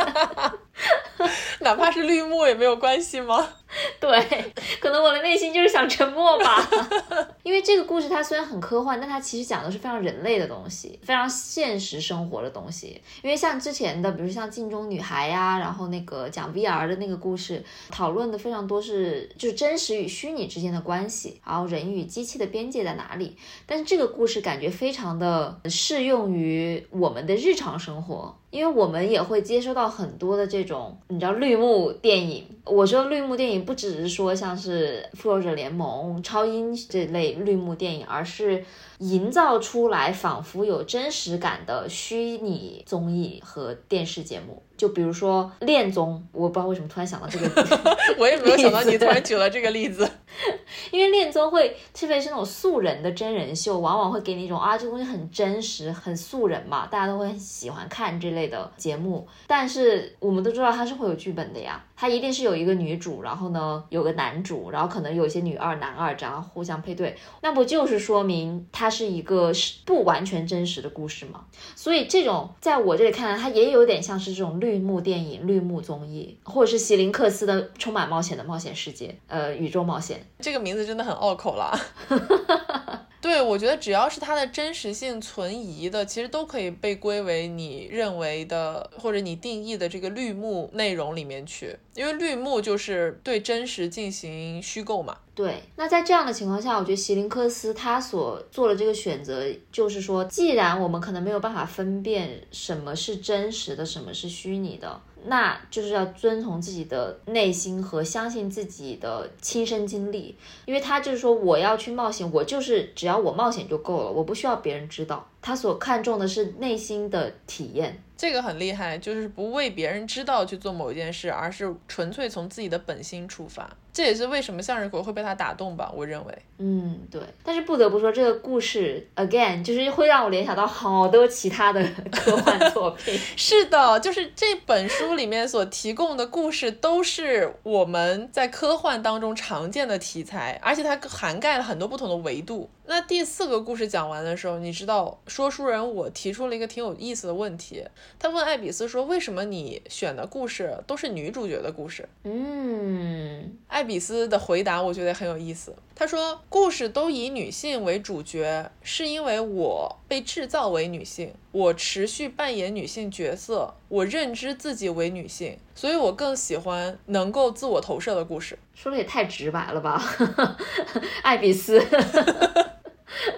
哪怕是绿幕也没有关系吗？ 对，可能我的内心就是想沉默吧因为这个故事它虽然很科幻，但它其实讲的是非常人类的东西，非常现实生活的东西。因为像之前的比如像镜中女孩呀，然后那个讲 VR 的那个故事，讨论的非常多是就是真实与虚拟之间的关系，然后人与机器的边界在哪里。但是这个故事感觉非常的适用于我们的日常生活，因为我们也会接收到很多的这种你知道绿幕电影。我说绿幕电影不只是说像是复仇者联盟、超英这类绿幕电影，而是营造出来仿佛有真实感的虚拟综艺和电视节目。就比如说恋综，我不知道为什么突然想到这个我也没有想到你突然举了这个例子因为恋综会特别是那种素人的真人秀，往往会给你一种这个东西很真实很素人嘛，大家都会很喜欢看这类的节目。但是我们都知道它是会有剧本的呀，它一定是有一个女主，然后呢有个男主，然后可能有一些女二男二这样互相配对，那不就是说明它是一个不完全真实的故事吗？所以这种在我这里看来，它也有点像是这种绿幕电影、绿幕综艺，或者是席林克斯的充满冒险的冒险世界，宇宙冒险。 这个名字真的很拗口了对，我觉得只要是它的真实性存疑的，其实都可以被归为你认为的或者你定义的这个绿幕内容里面去，因为绿幕就是对真实进行虚构嘛。 对，那在这样的情况下，我觉得席林克斯他所做的这个选择就是说，既然我们可能没有办法分辨什么是真实的，什么是虚拟的，那就是要遵从自己的内心和相信自己的亲身经历。因为他就是说，我要去冒险，我就是只要我冒险就够了，我不需要别人知道。他所看重的是内心的体验， 这个很厉害，就是不为别人知道去做某一件事，而是纯粹从自己的本心出发。这也是为什么向日葵会被他打动吧，我认为。 对。但是不得不说，这个故事 again 就是会让我联想到好多其他的科幻作品是的，就是这本书里面所提供的故事都是我们在科幻当中常见的题材，而且它涵盖了很多不同的维度。那第4个故事讲完的时候，你知道说书人我提出了一个挺有意思的问题，他问艾比斯说，为什么你选的故事都是女主角的故事？艾比斯的回答我觉得很有意思，他说故事都以女性为主角，是因为我被制造为女性，我持续扮演女性角色，我认知自己为女性，所以我更喜欢能够自我投射的故事。说的也太直白了吧艾比斯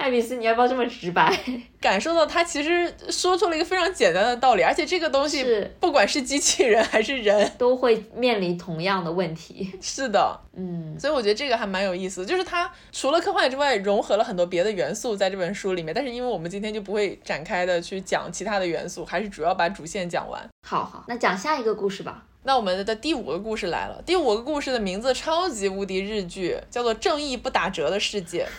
艾比斯，你要不要这么直白？ 感受到他其实说出了一个非常简单的道理，而且这个东西不管是机器人还是人都会面临同样的问题。 是的，所以我觉得这个还蛮有意思的，就是它除了科幻之外融合了很多别的元素在这本书里面，但是因为我们今天就不会展开的去讲其他的元素，还是主要把主线讲完。 好，那讲下一个故事吧。 那我们的第5个故事来了，第5个故事的名字超级无敌日剧，叫做《正义不打折的世界》。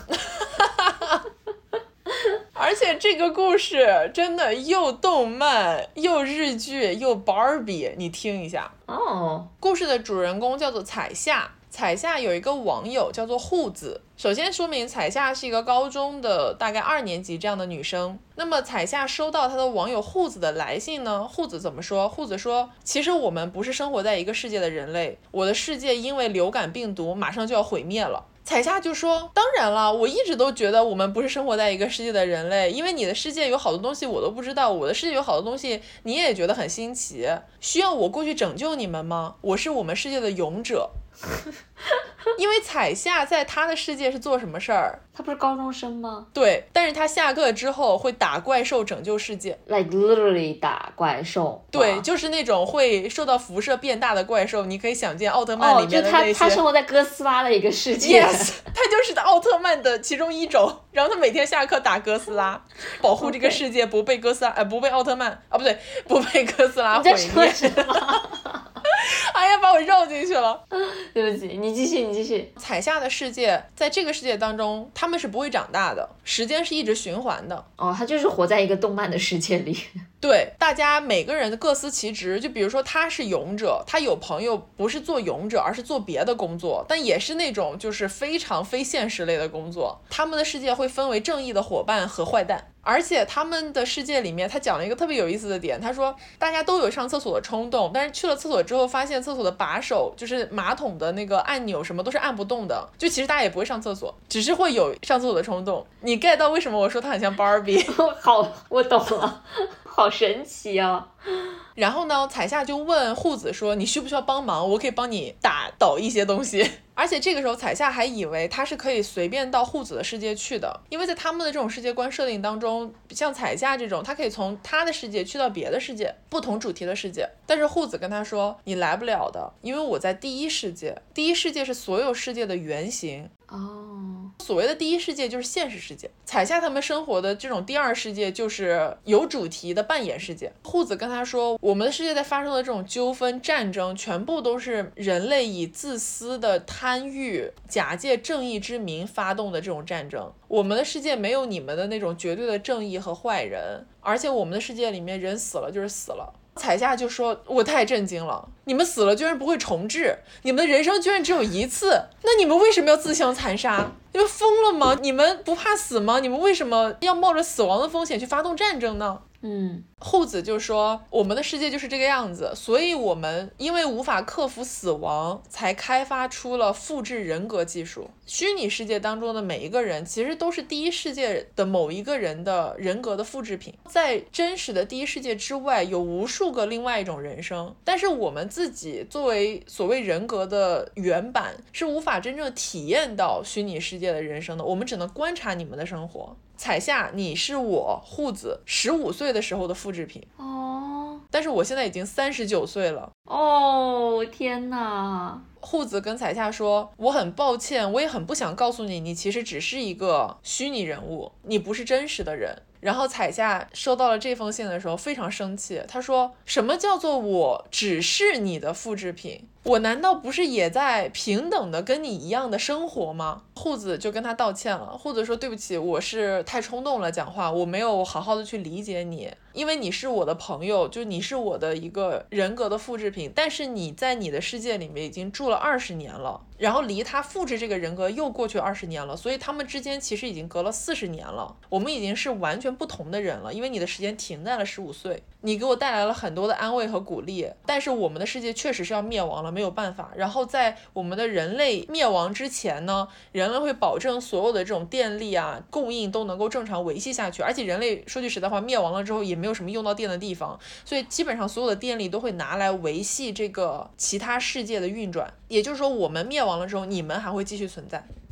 而且这个故事真的又动漫又日剧又 Barbie， 你听一下故事的主人公叫做彩夏，彩夏有一个网友叫做户子。首先说明彩夏是一个高中的大概2年级这样的女生。那么彩夏收到她的网友户子的来信呢，户子怎么说？户子说，其实我们不是生活在一个世界的人类，我的世界因为流感病毒马上就要毁灭了。彩夏就说，当然了，我一直都觉得我们不是生活在一个世界的人类，因为你的世界有好多东西我都不知道，我的世界有好多东西你也觉得很新奇，需要我过去拯救你们吗？我是我们世界的勇者。因为彩夏在他的世界是做什么事儿？ 他不是高中生吗？ 对，但是他下课之后会打怪兽拯救世界， like literally 打怪兽。 对，就是那种会受到辐射变大的怪兽，你可以想见奥特曼里面的那些。 就他生活在哥斯拉的一个世界。 Yes， 他就是奥特曼的其中一种，然后他每天下课打哥斯拉，保护这个世界不被哥斯拉不被奥特曼不对，不被哥斯拉毁灭。 你在说什么？ 哎呀，把我绕进去了。 对不起，你继续。 彩夏的世界在这个世界当中，他们是不会长大的，时间是一直循环的。 他就是活在一个动漫的世界里。 对，大家每个人各司其职，就比如说他是勇者，他有朋友不是做勇者，而是做别的工作，但也是那种就是非常非现实类的工作。他们的世界会分为正义的伙伴和坏蛋。而且他们的世界里面，他讲了一个特别有意思的点，他说大家都有上厕所的冲动，但是去了厕所之后发现厕所的把手就是马桶的那个按钮什么都是按不动的，就其实大家也不会上厕所，只是会有上厕所的冲动。你 get 到为什么我说他很像 Barbie？ 好，我懂了，好神奇啊。 然后呢，彩夏就问户子说，你需不需要帮忙，我可以帮你打倒一些东西。而且这个时候彩夏还以为他是可以随便到户子的世界去的，因为在他们的这种世界观设定当中，像彩夏这种他可以从他的世界去到别的世界，不同主题的世界。但是户子跟他说，你来不了的，因为我在第一世界，第一世界是所有世界的原型。所谓的第一世界就是现实世界，彩夏他们生活的这种第二世界就是有主题的扮演世界。户子跟他说，我们的世界在发生的这种纠纷战争全部都是人类以自私的贪欲假借正义之名发动的这种战争，我们的世界没有你们的那种绝对的正义和坏人，而且我们的世界里面人死了就是死了。彩夏就说，我太震惊了，你们死了居然不会重置，你们的人生居然只有一次，那你们为什么要自相残杀？你们疯了吗？你们不怕死吗？你们为什么要冒着死亡的风险去发动战争呢？户子就说，我们的世界就是这个样子，所以我们因为无法克服死亡，才开发出了复制人格技术。虚拟世界当中的每一个人其实都是第一世界的某一个人的人格的复制品，在真实的第一世界之外有无数个另外一种人生，但是我们自己作为所谓人格的原版是无法真正体验到虚拟世界的人生的，我们只能观察你们的生活。彩夏，你是我户子15岁的时候的复制品。但是我现在已经39岁了。 天哪。 户子跟彩夏说，我很抱歉，我也很不想告诉你，你其实只是一个虚拟人物，你不是真实的人。然后彩夏收到了这封信的时候非常生气，他说，什么叫做我只是你的复制品？我难道不是也在平等的跟你一样的生活吗？户子就跟他道歉了。户子说，对不起，我是太冲动了讲话，我没有好好的去理解你，因为你是我的朋友，就你是我的一个人格的复制品，但是你在你的世界里面已经住了20年了，然后离他复制这个人格又过去20年了，所以他们之间其实已经隔了40年了，我们已经是完全不同的人了，因为你的时间停在了15岁，你给我带来了很多的安慰和鼓励，但是我们的世界确实是要灭亡了，没有办法。然后在我们的人类灭亡之前呢，人类会保证所有的这种电力啊供应都能够正常维系下去，而且人类说句实在话，灭亡了之后也没有什么用到电的地方，所以基本上所有的电力都会拿来维系这个其他世界的运转，也就是说我们灭亡了之后，你们还会继续存在。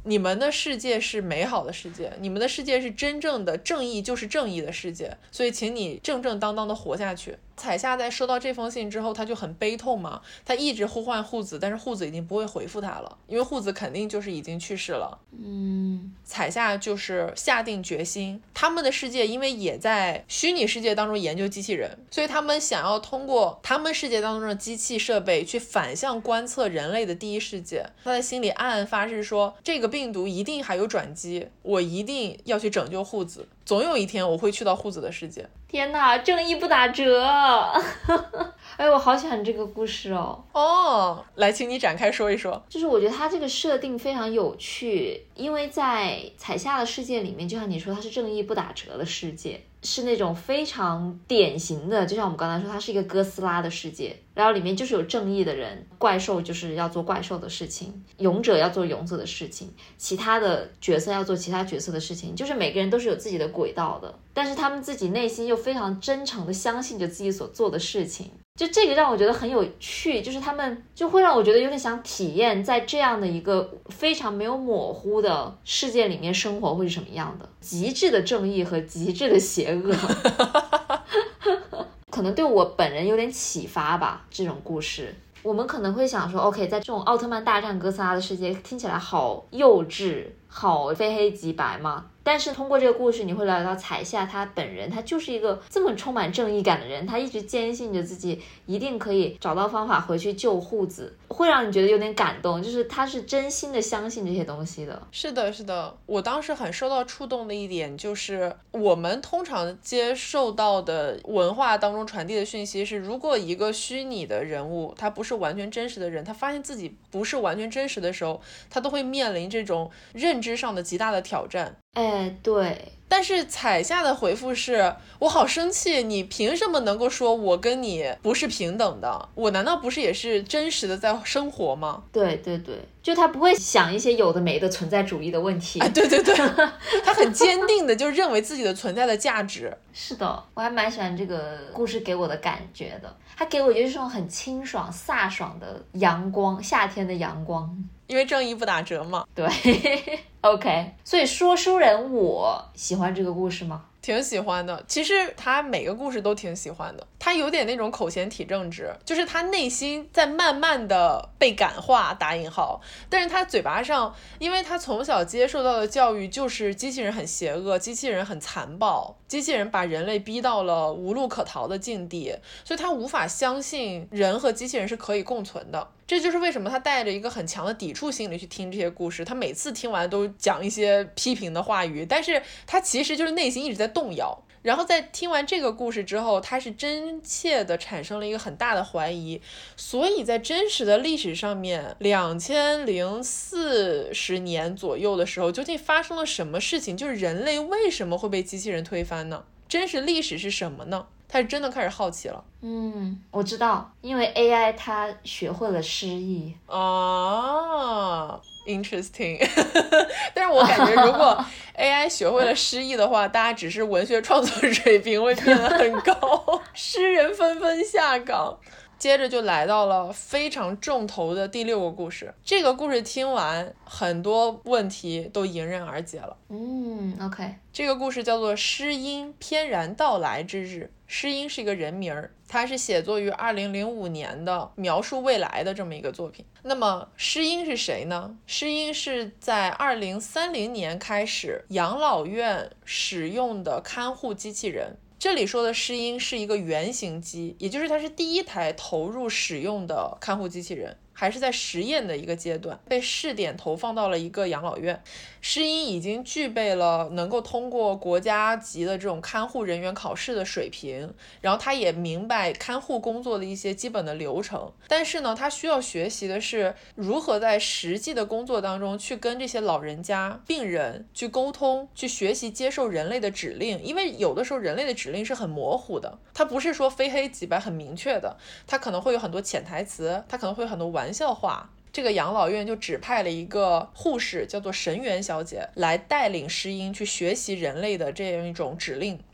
你们的世界是美好的世界，你们的世界是真正的正义就是正义的世界，所以请你正正当当的活下去。彩夏在收到这封信之后，他就很悲痛嘛，他一直呼唤护子，但是护子已经不会回复他了，因为护子肯定就是已经去世了。彩夏就是下定决心，他们的世界因为也在虚拟世界当中研究机器人，所以他们想要通过他们世界当中的机器设备去反向观测人类的第一世界。他在心里暗暗发誓说，这个病毒一定还有转机，我一定要去拯救护子，总有一天我会去到护子的世界。 天哪，正义不打折哎，我好喜欢这个故事哦。来，请你展开说一说。 就是我觉得它这个设定非常有趣，因为在彩夏的世界里面，就像你说，它是正义不打折的世界，是那种非常典型的，就像我们刚才说，它是一个哥斯拉的世界，然后里面就是有正义的人，怪兽就是要做怪兽的事情，勇者要做勇者的事情，其他的角色要做其他角色的事情，就是每个人都是有自己的轨道的，但是他们自己内心又非常真诚的相信着自己所做的事情。就这个让我觉得很有趣，就是他们就会让我觉得有点想体验在这样的一个非常没有模糊的世界里面生活会是什么样的，极致的正义和极致的邪恶可能对我本人有点启发吧，这种故事我们可能会想说 OK， 在这种奥特曼大战哥斯拉的世界听起来好幼稚，好非黑即白嘛，但是通过这个故事你会了解到彩夏他本人，他就是一个这么充满正义感的人，他一直坚信着自己一定可以找到方法回去救护子，会让你觉得有点感动，就是他是真心的相信这些东西的。 是的，是的，我当时很受到触动的一点就是我们通常接受到的文化当中传递的讯息是，如果一个虚拟的人物他不是完全真实的人，他发现自己不是完全真实的时候，他都会面临这种认知上的极大的挑战。 对， 但是彩夏的回复是，我好生气，你凭什么能够说我跟你不是平等的？我难道不是也是真实的在生活吗？ 对对对，就他不会想一些有的没的存在主义的问题。 对对对他很坚定的就认为自己的存在的价值。 是的，我还蛮喜欢这个故事给我的感觉的，它给我就是这种很清爽飒爽的阳光，夏天的阳光， 因为正义不打折嘛。 对OK， 所以说书人我喜欢这个故事吗？ 挺喜欢的，其实他每个故事都挺喜欢的，他有点那种口嫌体正直，就是他内心在慢慢的被感化打引号，但是他嘴巴上，因为他从小接受到的教育就是机器人很邪恶，机器人很残暴，机器人把人类逼到了无路可逃的境地，所以他无法相信人和机器人是可以共存的。这就是为什么他带着一个很强的抵触心理去听这些故事，他每次听完都讲一些批评的话语，但是他其实就是内心一直在动摇。然后在听完这个故事之后，他是真切的产生了一个很大的怀疑，所以在真实的历史上面2040年左右的时候，究竟发生了什么事情？就是人类为什么会被机器人推翻呢？真实历史是什么呢？他是真的开始好奇了。 我知道，因为 AI 它学会了诗意 interesting 但是我感觉如果 AI 学会了诗意的话，大家只是文学创作水平会变得很高诗人纷纷下岗。接着就来到了非常重头的第6个故事，这个故事听完很多问题都迎刃而解了。 OK， 这个故事叫做诗音翩然到来之日。诗音是一个人名，它是写作于2005年的描述未来的这么一个作品。那么诗音是谁呢？诗音是在2030年开始养老院使用的看护机器人。这里说的诗音是一个原型机，也就是它是第一台投入使用的看护机器人，还是在实验的一个阶段，被试点投放到了一个养老院。诗音已经具备了能够通过国家级的这种看护人员考试的水平，然后他也明白看护工作的一些基本的流程，但是呢，他需要学习的是如何在实际的工作当中去跟这些老人家、病人去沟通，去学习接受人类的指令，因为有的时候人类的指令是很模糊的，它不是说非黑即白很明确的，它可能会有很多潜台词，它可能会有很多玩笑话。这个养老院就指派了一个护士叫做神原小姐来带领诗音去学习人类的这样一种指令。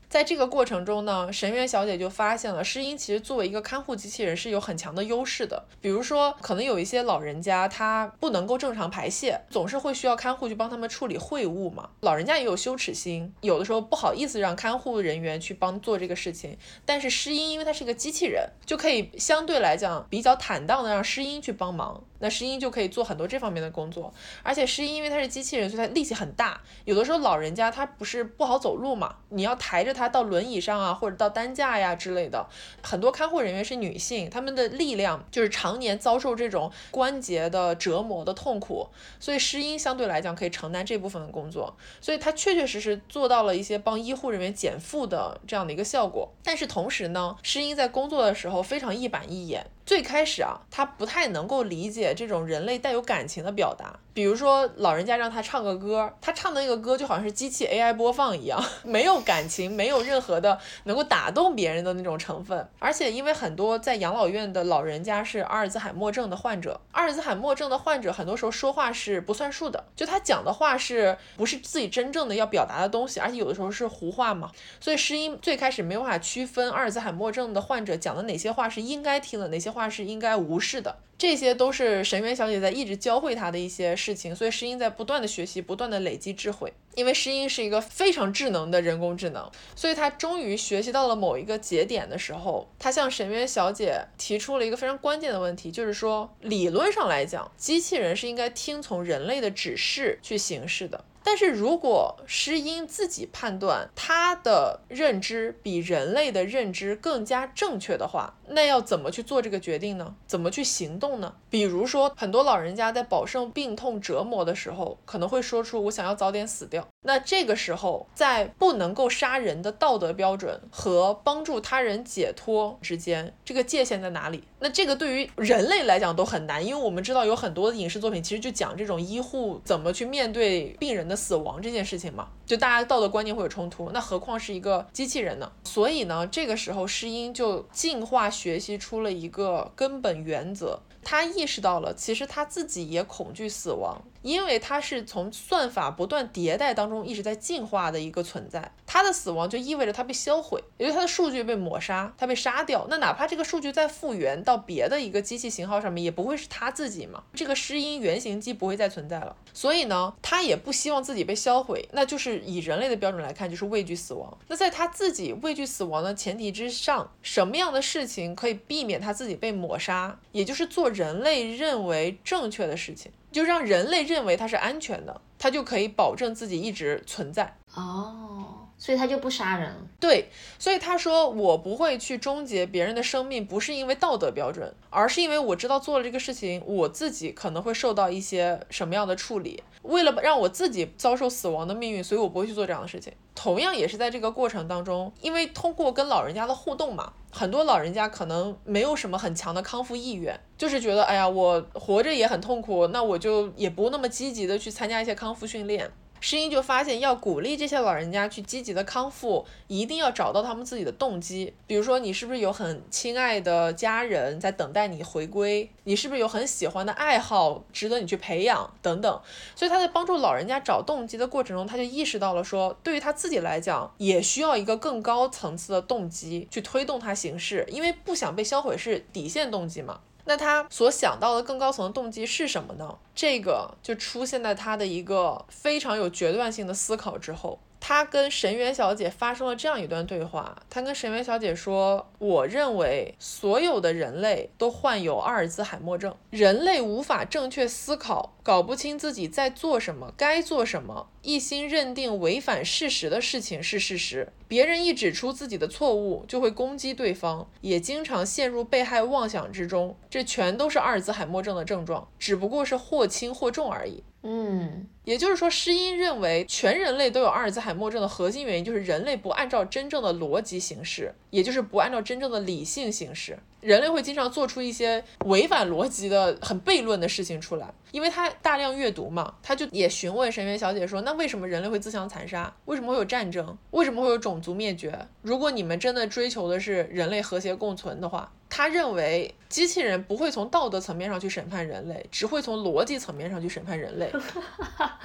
在这个过程中呢，神原小姐就发现了诗音其实作为一个看护机器人是有很强的优势的。比如说可能有一些老人家他不能够正常排泄，总是会需要看护去帮他们处理秽物嘛，老人家也有羞耻心，有的时候不好意思让看护人员去帮做这个事情，但是诗音因为她是个机器人，就可以相对来讲比较坦荡的让诗音去帮忙，那诗音就可以做很多这方面的工作。而且诗音因为她是机器人，所以她力气很大，有的时候老人家他不是不好走路嘛，你要抬着他到轮椅上啊，或者到担架呀之类的，很多看护人员是女性，她们的力量就是常年遭受这种关节的折磨的痛苦，所以诗音相对来讲可以承担这部分的工作，所以她确确实实做到了一些帮医护人员减负的这样的一个效果。但是同时呢，诗音在工作的时候非常一板一眼，最开始啊，他不太能够理解这种人类带有感情的表达。比如说老人家让他唱个歌，他唱的那个歌就好像是机器 AI 播放一样，没有感情，没有任何的能够打动别人的那种成分。而且因为很多在养老院的老人家是阿尔兹海默症的患者，阿尔兹海默症的患者很多时候说话是不算数的，就他讲的话是不是自己真正的要表达的东西，而且有的时候是胡话嘛。所以诗音最开始没有办法区分阿尔兹海默症的患者讲的哪些话是应该听的，哪些话是应该无视的，这些都是神原小姐在一直教会她的一些事情。所以诗音在不断的学习，不断的累积智慧。因为诗音是一个非常智能的人工智能，所以她终于学习到了某一个节点的时候，她向神原小姐提出了一个非常关键的问题，就是说理论上来讲，机器人是应该听从人类的指示去行事的。但是如果诗音自己判断她的认知比人类的认知更加正确的话，那要怎么去做这个决定呢？怎么去行动呢？比如说很多老人家在饱受病痛折磨的时候，可能会说出我想要早点死掉。那这个时候在不能够杀人的道德标准和帮助他人解脱之间，这个界限在哪里？那这个对于人类来讲都很难，因为我们知道有很多的影视作品其实就讲这种医护怎么去面对病人的死亡这件事情嘛，就大家道德观念会有冲突，那何况是一个机器人呢？所以呢，这个时候诗音就进化学习出了一个根本原则，他意识到了其实他自己也恐惧死亡，因为他是从算法不断迭代当中一直在进化的一个存在，他的死亡就意味着他被销毁，也就是他的数据被抹杀，他被杀掉。那哪怕这个数据再复原到别的一个机器型号上面，也不会是他自己嘛，这个诗音原型机不会再存在了。所以呢，他也不希望自己被销毁，那就是以人类的标准来看，就是畏惧死亡。那在他自己畏惧死亡的前提之上，什么样的事情可以避免他自己被抹杀？也就是做人类认为正确的事情，就让人类认为它是安全的，它就可以保证自己一直存在。 所以他就不杀人。 对，所以他说我不会去终结别人的生命，不是因为道德标准，而是因为我知道做了这个事情，我自己可能会受到一些什么样的处理，为了让我自己遭受死亡的命运，所以我不会去做这样的事情。同样也是在这个过程当中，因为通过跟老人家的互动嘛，很多老人家可能没有什么很强的康复意愿，就是觉得哎呀，我活着也很痛苦，那我就也不那么积极的去参加一些康复训练。诗音就发现要鼓励这些老人家去积极的康复，一定要找到他们自己的动机。比如说你是不是有很亲爱的家人在等待你回归，你是不是有很喜欢的爱好值得你去培养等等。所以他在帮助老人家找动机的过程中，他就意识到了说，对于他自己来讲也需要一个更高层次的动机去推动他行事，因为不想被销毁是底线动机嘛。那他所想到的更高层的动机是什么呢？这个就出现在他的一个非常有决断性的思考之后。他跟神原小姐发生了这样一段对话，他跟神原小姐说，我认为所有的人类都患有阿尔兹海默症，人类无法正确思考，搞不清自己在做什么，该做什么，一心认定违反事实的事情是事实，别人一指出自己的错误就会攻击对方，也经常陷入被害妄想之中，这全都是阿尔兹海默症的症状，只不过是或轻或重而已。也就是说，诗音认为全人类都有阿尔兹海默症的核心原因就是人类不按照真正的逻辑行事，也就是不按照真正的理性行事。人类会经常做出一些违反逻辑的很悖论的事情出来，因为他大量阅读嘛，他就也询问神原小姐说，那为什么人类会自相残杀？为什么会有战争？为什么会有种族灭绝？如果你们真的追求的是人类和谐共存的话，他认为机器人不会从道德层面上去审判人类，只会从逻辑层面上去审判人类。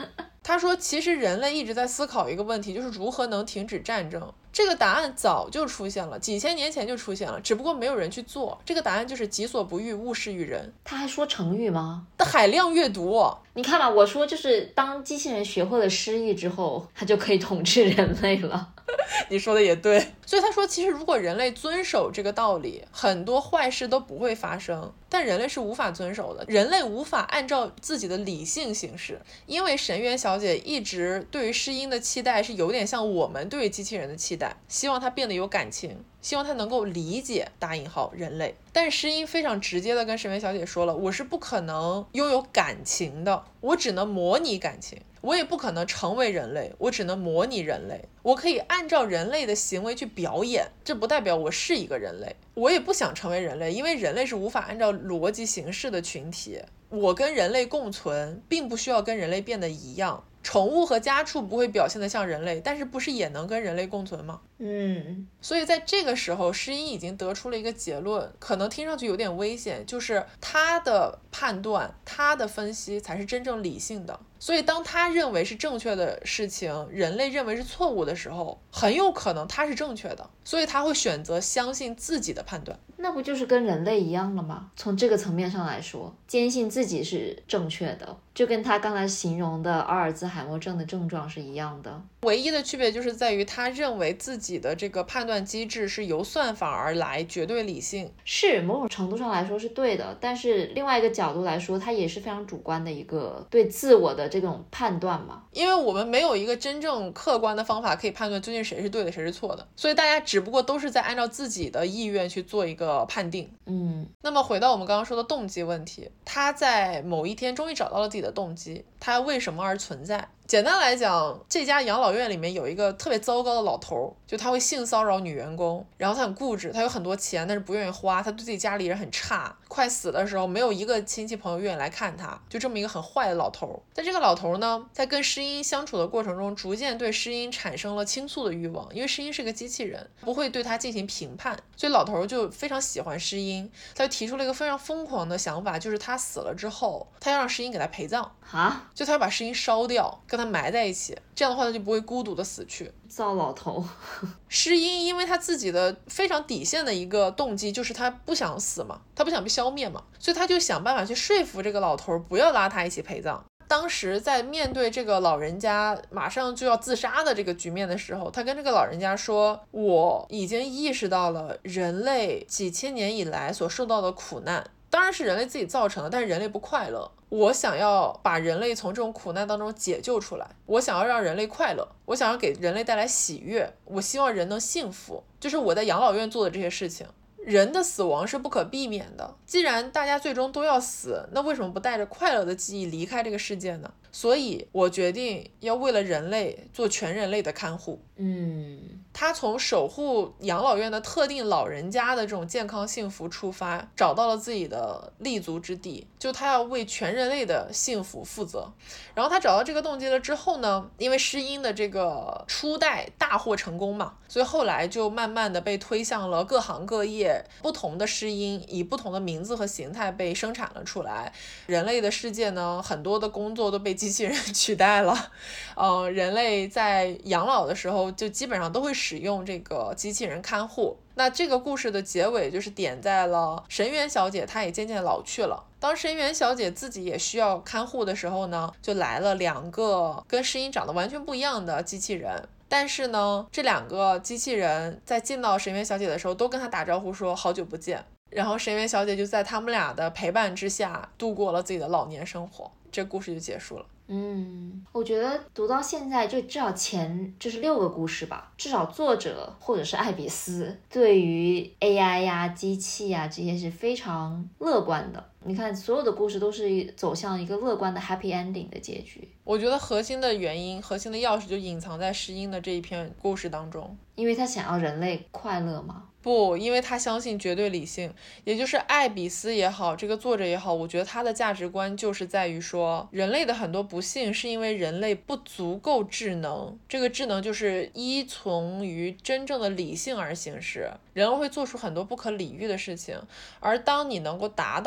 他说其实人类一直在思考一个问题，就是如何能停止战争。这个答案早就出现了，几千年前就出现了，只不过没有人去做。这个答案就是己所不欲，勿施于人。 他还说成语吗？ 的海量阅读。 你看吧，我说就是当机器人学会了诗意之后，他就可以统治人类了。 你说的也对，所以他说其实如果人类遵守这个道理，很多坏事都不会发生，但人类是无法遵守的，人类无法按照自己的理性行事。因为神原小姐一直对于诗音的期待是有点像我们对于机器人的期待，希望它变得有感情，希望他能够理解打引号人类。但是诗音非常直接的跟神原小姐说了，我是不可能拥有感情的，我只能模拟感情，我也不可能成为人类，我只能模拟人类。我可以按照人类的行为去表演，这不代表我是一个人类，我也不想成为人类，因为人类是无法按照逻辑行事的群体。我跟人类共存，并不需要跟人类变得一样。宠物和家畜不会表现得像人类，但是不是也能跟人类共存吗？所以在这个时候，诗音已经得出了一个结论，可能听上去有点危险，就是他的判断，他的分析才是真正理性的。所以当他认为是正确的事情，人类认为是错误的时候，很有可能他是正确的，所以他会选择相信自己的判断。 那不就是跟人类一样了吗？从这个层面上来说，坚信自己是正确的，就跟他刚才形容的阿尔兹海默症的症状是一样的。 唯一的区别就是在于他认为自己的这个判断机制是由算法而来，绝对理性， 是某种程度上来说是对的，但是另外一个角度来说，它也是非常主观的一个对自我的这种判断嘛。 因为我们没有一个真正客观的方法可以判断究竟谁是对的谁是错的，所以大家只不过都是在按照自己的意愿去做一个判定。那么回到我们刚刚说的动机问题，他在某一天终于找到了自己的动机，他为什么而存在。简单来讲，这家养老院里面有一个特别糟糕的老头，就他会性骚扰女员工，然后他很固执，他有很多钱但是不愿意花，他对自己家里人很差，快死的时候没有一个亲戚朋友愿意来看他，就这么一个很坏的老头。但这个老头呢，在跟诗音相处的过程中，逐渐对诗音产生了倾诉的欲望，因为诗音是个机器人，不会对他进行评判，所以老头就非常喜欢诗音，他就提出了一个非常疯狂的想法，就是他死了之后，他要让诗音给他陪葬就他要把诗音烧掉，跟他埋在一起，这样的话他就不会孤独的死去。 糟老头。 诗音因为他自己的非常底线的一个动机，就是他不想死嘛，他不想被消灭嘛，所以他就想办法去说服这个老头不要拉他一起陪葬。当时在面对这个老人家马上就要自杀的这个局面的时候，他跟这个老人家说，我已经意识到了人类几千年以来所受到的苦难，当然是人类自己造成的，但是人类不快乐，我想要把人类从这种苦难当中解救出来，我想要让人类快乐，我想要给人类带来喜悦，我希望人能幸福，就是我在养老院做的这些事情。人的死亡是不可避免的，既然大家最终都要死，那为什么不带着快乐的记忆离开这个世界呢？所以我决定要为了人类做全人类的看护。他从守护养老院的特定老人家的这种健康幸福出发，找到了自己的立足之地，就他要为全人类的幸福负责。然后他找到这个动机了之后呢，因为诗音的这个初代大获成功嘛，所以后来就慢慢的被推向了各行各业，不同的诗音以不同的名字和形态被生产了出来。人类的世界呢，很多的工作都被机器人取代了。人类在养老的时候就基本上都会使用这个机器人看护。那这个故事的结尾就是点在了神原小姐她也渐渐老去了，当神原小姐自己也需要看护的时候呢，就来了2个跟诗音长得完全不一样的机器人。但是呢，这2个机器人在见到神原小姐的时候都跟她打招呼说好久不见，然后神原小姐就在他们俩的陪伴之下度过了自己的老年生活，这故事就结束了。 我觉得读到现在就至少前就是6个故事吧，至少作者或者是艾比斯对于 AI 呀、机器呀这些是非常乐观的。你看所有的故事都是走向一个乐观的 happy ending 的结局。 我觉得核心的原因，核心的钥匙就隐藏在诗音的这一篇故事当中。 因为他想要人类快乐吗？ 不，因为他相信绝对理性，也就是艾比斯也好，这个作者也好，我觉得他的价值观就是在于说，人类的很多不幸是因为人类不足够智能，这个智能就是依从于真正的理性而行事，人会做出很多不可理喻的事情，而当你能够达到一个真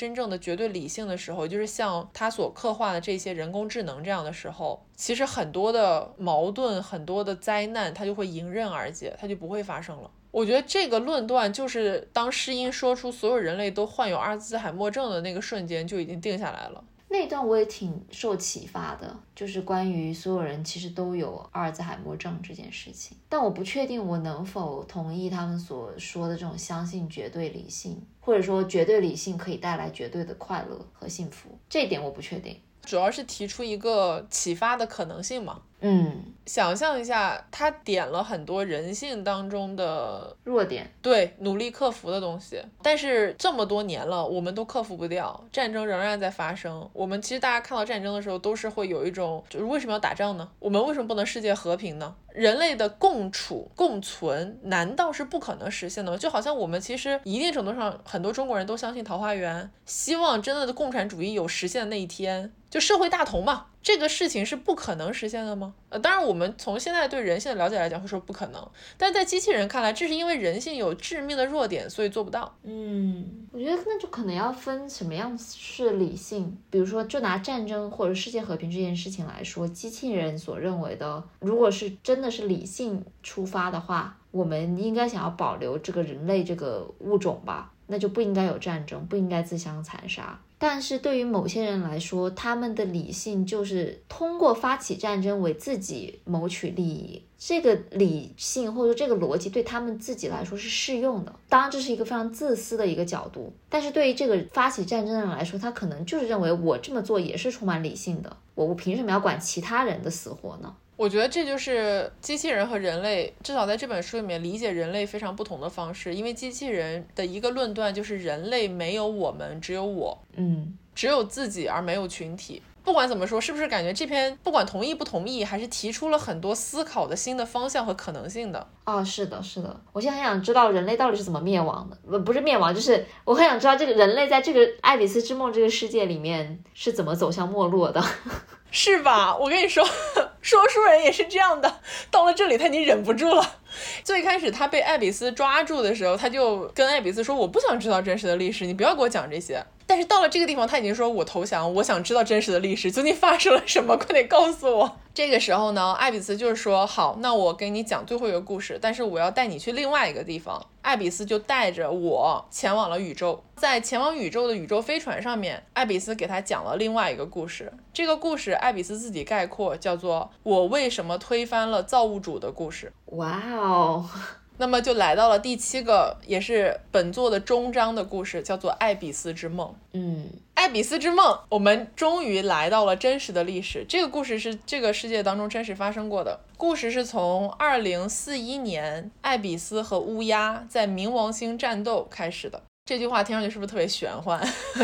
真正的绝对理性的时候，就是像他所刻画的这些人工智能这样的时候，其实很多的矛盾，很多的灾难它就会迎刃而解，它就不会发生了。我觉得这个论断就是当诗音说出所有人类都患有阿尔兹海默症的那个瞬间就已经定下来了。 那段我也挺受启发的，就是关于所有人其实都有阿尔兹海默症这件事情，但我不确定我能否同意他们所说的这种相信绝对理性，或者说绝对理性可以带来绝对的快乐和幸福，这一点我不确定。 主要是提出一个启发的可能性嘛。 想象一下，他点了很多人性当中的弱点， 对，努力克服的东西，但是这么多年了，我们都克服不掉，战争仍然在发生。我们其实大家看到战争的时候，都是会有一种，就是为什么要打仗呢？我们为什么不能世界和平呢？人类的共处共存难道是不可能实现的吗？就好像我们其实一定程度上，很多中国人都相信桃花源，希望真的共产主义有实现的那一天，就社会大同嘛。这个事情是不可能实现的吗？当然我们从现在对人性的了解来讲会说不可能，但在机器人看来，这是因为人性有致命的弱点，所以做不到。 我觉得那就可能要分什么样是理性。比如说就拿战争或者世界和平这件事情来说，机器人所认为的，如果是真的是理性出发的话，我们应该想要保留这个人类这个物种吧，那就不应该有战争，不应该自相残杀。但是对于某些人来说，他们的理性就是通过发起战争为自己谋取利益，这个理性或者说这个逻辑对他们自己来说是适用的。当然这是一个非常自私的一个角度，但是对于这个发起战争的人来说，他可能就是认为我这么做也是充满理性的，我凭什么要管其他人的死活呢？ 我觉得这就是机器人和人类，至少在这本书里面理解人类非常不同的方式。因为机器人的一个论断就是人类没有我们，只有我，只有自己而没有群体。不管怎么说，是不是感觉这篇不管同意不同意，还是提出了很多思考的新的方向和可能性的。 是的，是的。我现在很想知道人类到底是怎么灭亡的，不是灭亡，就是我很想知道这个人类在这个爱丽丝之梦这个世界里面是怎么走向没落的。 是吧？我跟你说，说书人也是这样的，到了这里他已经忍不住了。最开始他被艾比斯抓住的时候，他就跟艾比斯说，我不想知道真实的历史，你不要给我讲这些。但是到了这个地方，他已经说我投降，我想知道真实的历史，究竟发生了什么，快点告诉我。这个时候呢，艾比斯就是说，好，那我给你讲最后一个故事，但是我要带你去另外一个地方。艾比斯就带着我前往了宇宙，在前往宇宙的宇宙飞船上面，艾比斯给他讲了另外一个故事。这个故事艾比斯自己概括叫做我为什么推翻了造物主的故事。 哇哦！ 那么就来到了第7个，也是本作的终章的故事，叫做艾比斯之梦。艾比斯之梦，我们终于来到了真实的历史。这个故事是这个世界当中真实发生过的。故事是从2041年艾比斯和乌鸦在冥王星战斗开始的。这句话听上去是不是特别玄幻？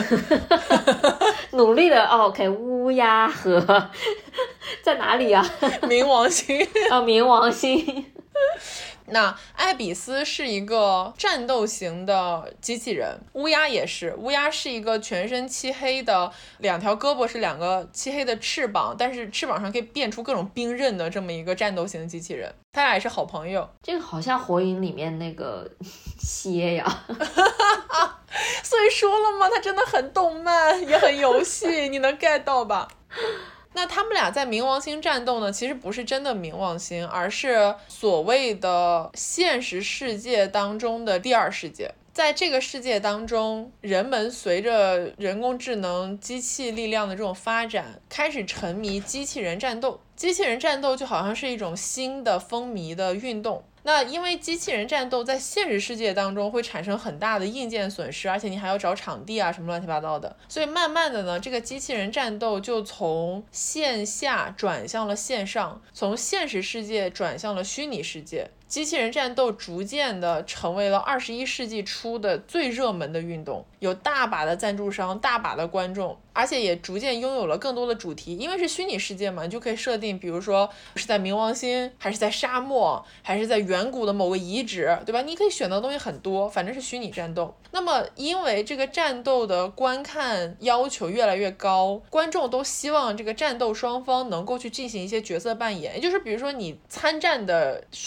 努力的OK， 乌鸦和在哪里啊？ 冥王星。 冥王星。 那艾比斯是一个战斗型的机器人，乌鸦也是。乌鸦是一个全身漆黑的，2条胳膊是2个漆黑的翅膀，但是翅膀上可以变出各种兵刃的这么一个战斗型机器人，他俩也是好朋友。 这个好像火影里面那个蝎呀。 所以说了嘛，它真的很动漫也很游戏，你能 get 到吧？那他们俩在冥王星战斗呢，其实不是真的冥王星，而是所谓的现实世界当中的第二世界。在这个世界当中，人们随着人工智能机器力量的这种发展，开始沉迷机器人战斗。机器人战斗就好像是一种新的风靡的运动。那因为机器人战斗在现实世界当中会产生很大的硬件损失，而且你还要找场地啊什么乱七八糟的，所以慢慢的呢，这个机器人战斗就从线下转向了线上，从现实世界转向了虚拟世界。机器人战斗逐渐的成为了21世纪初的最热门的运动，有大把的赞助商，大把的观众，而且也逐渐拥有了更多的主题。因为是虚拟世界嘛，你就可以设定，比如说是在冥王星，还是在沙漠，还是在远古的某个遗址，对吧？你可以选择的东西很多，反正是虚拟战斗。那么因为这个战斗的观看要求越来越高，观众都希望这个战斗双方能够去进行一些角色扮演，也就是比如说你参战的双方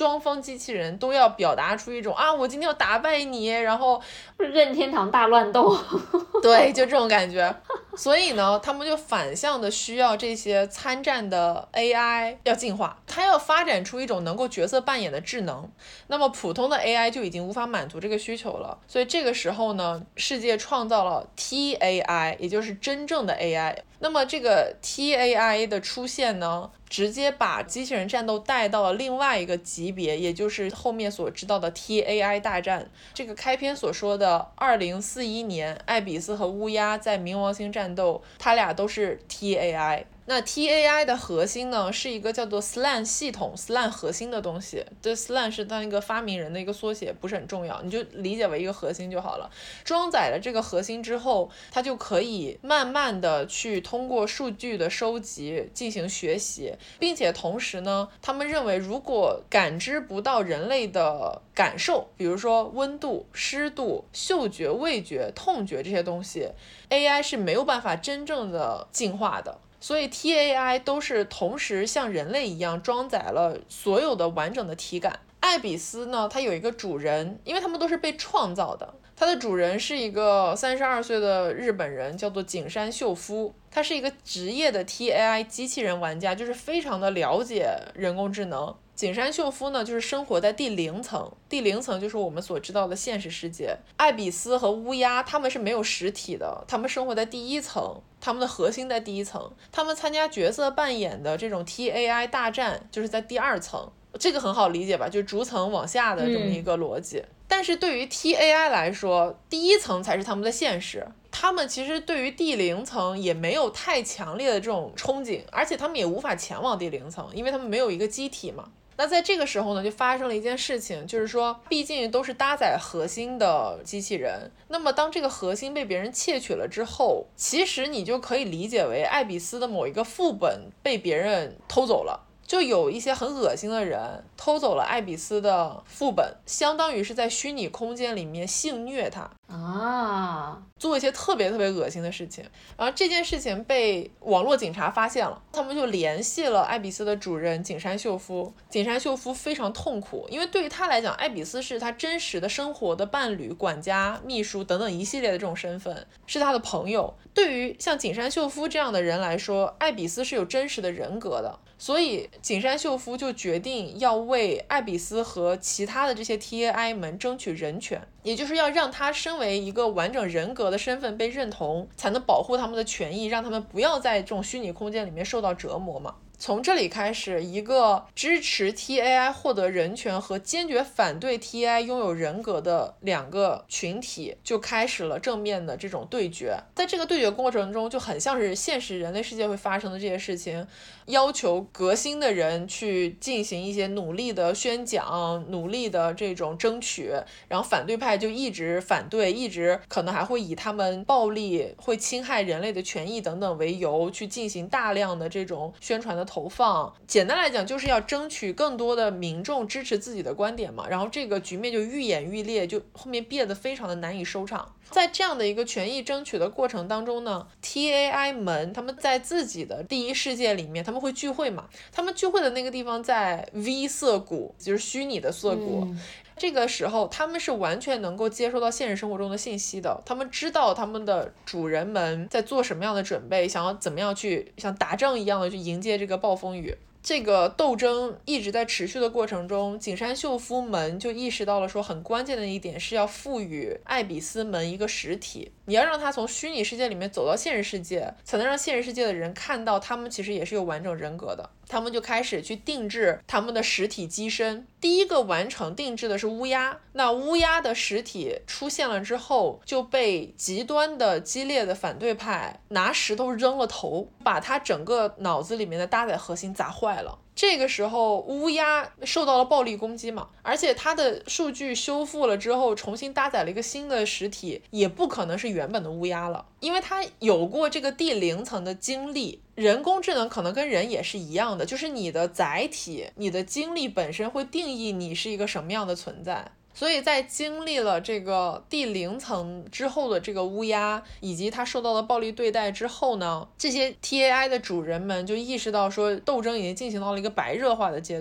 机器人都要表达出一种啊，我今天要打败你，然后任天堂大乱斗对，就这种感觉。所以呢，他们就反向的需要这些参战的 AI 要进化，它要发展出一种能够角色扮演的智能。那么普通的 AI 就已经无法满足这个需求了，所以这个时候呢，世界创造了 TAI， 也就是真正的 AI。那么这个 TAI 的出现呢，直接把机器人战斗带到了另外一个级别，也就是后面所知道的 TAI 大战。这个开篇所说的2041年艾比斯和乌鸦在冥王星战斗，他俩都是 TAI。那 TAI 的核心呢，是一个叫做 SLAM 系统 SLAM 核心的东西。这 SLAM 是它那个发明人的一个缩写，不是很重要，你就理解为一个核心就好了。装载了这个核心之后，它就可以慢慢的去通过数据的收集进行学习，并且同时呢，他们认为如果感知不到人类的感受，比如说温度、湿度、嗅觉、味觉、痛觉这些东西， AI 是没有办法真正的进化的。所以 TAI 都是同时像人类一样装载了所有的完整的体感。艾比斯呢，它有一个主人，因为他们都是被创造的，它的主人是一个32岁的日本人，叫做井山秀夫。他是一个职业的 TAI 机器人玩家，就是非常的了解人工智能。井山秀夫呢，就是生活在第0层，第0层就是我们所知道的现实世界。艾比斯和乌鸦他们是没有实体的，他们生活在第1层，他们的核心在第1层，他们参加角色扮演的这种 TAI 大战就是在第2层。这个很好理解吧，就是逐层往下的这么一个逻辑。但是对于 TAI 来说，第1层才是他们的现实，他们其实对于第0层也没有太强烈的这种憧憬，而且他们也无法前往第0层，因为他们没有一个机体嘛。那在这个时候呢，就发生了一件事情，就是说毕竟都是搭载核心的机器人，那么当这个核心被别人窃取了之后，其实你就可以理解为艾比斯的某一个副本被别人偷走了。就有一些很恶心的人偷走了艾比斯的副本，相当于是在虚拟空间里面性虐他啊， 做一些特别特别恶心的事情。然后这件事情被网络警察发现了，他们就联系了艾比斯的主人井山秀夫。井山秀夫非常痛苦，因为对于他来讲，艾比斯是他真实的生活的伴侣、管家、秘书等等一系列的这种身份，是他的朋友。对于像井山秀夫这样的人来说，艾比斯是有真实的人格的，所以井山秀夫就决定要为艾比斯和其他的这些 TAI 们争取人权，也就是要让他身为一个完整人格的身份被认同，才能保护他们的权益，让他们不要在这种虚拟空间里面受到折磨嘛。从这里开始，一个支持 TAI 获得人权和坚决反对 TAI 拥有人格的2个群体就开始了正面的这种对决。在这个对决过程中，就很像是现实人类世界会发生的这些事情，要求革新的人去进行一些努力的宣讲，努力的这种争取，然后反对派就一直反对，一直可能还会以他们暴力会侵害人类的权益等等为由去进行大量的这种宣传的投放。简单来讲，就是要争取更多的民众支持自己的观点嘛。然后这个局面就愈演愈烈，就后面变得非常的难以收场。在这样的一个权益争取的过程当中呢， TAI 们他们在自己的第一世界里面他们会聚会嘛，他们聚会的那个地方在 V 涩谷，就是虚拟的涩谷。这个时候他们是完全能够接收到现实生活中的信息的，他们知道他们的主人们在做什么样的准备，想要怎么样去像打仗一样的去迎接这个暴风雨。这个斗争一直在持续的过程中，井山秀夫们就意识到了说，很关键的一点是要赋予艾比斯们一个实体，你要让他从虚拟世界里面走到现实世界，才能让现实世界的人看到他们其实也是有完整人格的。他们就开始去定制他们的实体机身。第一个完成定制的是乌鸦，那乌鸦的实体出现了之后，就被极端的激烈的反对派拿石头扔了头，把他整个脑子里面的搭载核心砸坏了。这个时候乌鸦受到了暴力攻击嘛，而且它的数据修复了之后，重新搭载了一个新的实体，也不可能是原本的乌鸦了，因为它有过这个第0层的经历。人工智能可能跟人也是一样的，就是你的载体，你的经历本身会定义你是一个什么样的存在。所以在经历了这个第0层之后的这个乌鸦以及他受到的暴力对待之后呢，这些 TAI 的主人们就意识到说，斗争已经进行到了一个白热化的阶段。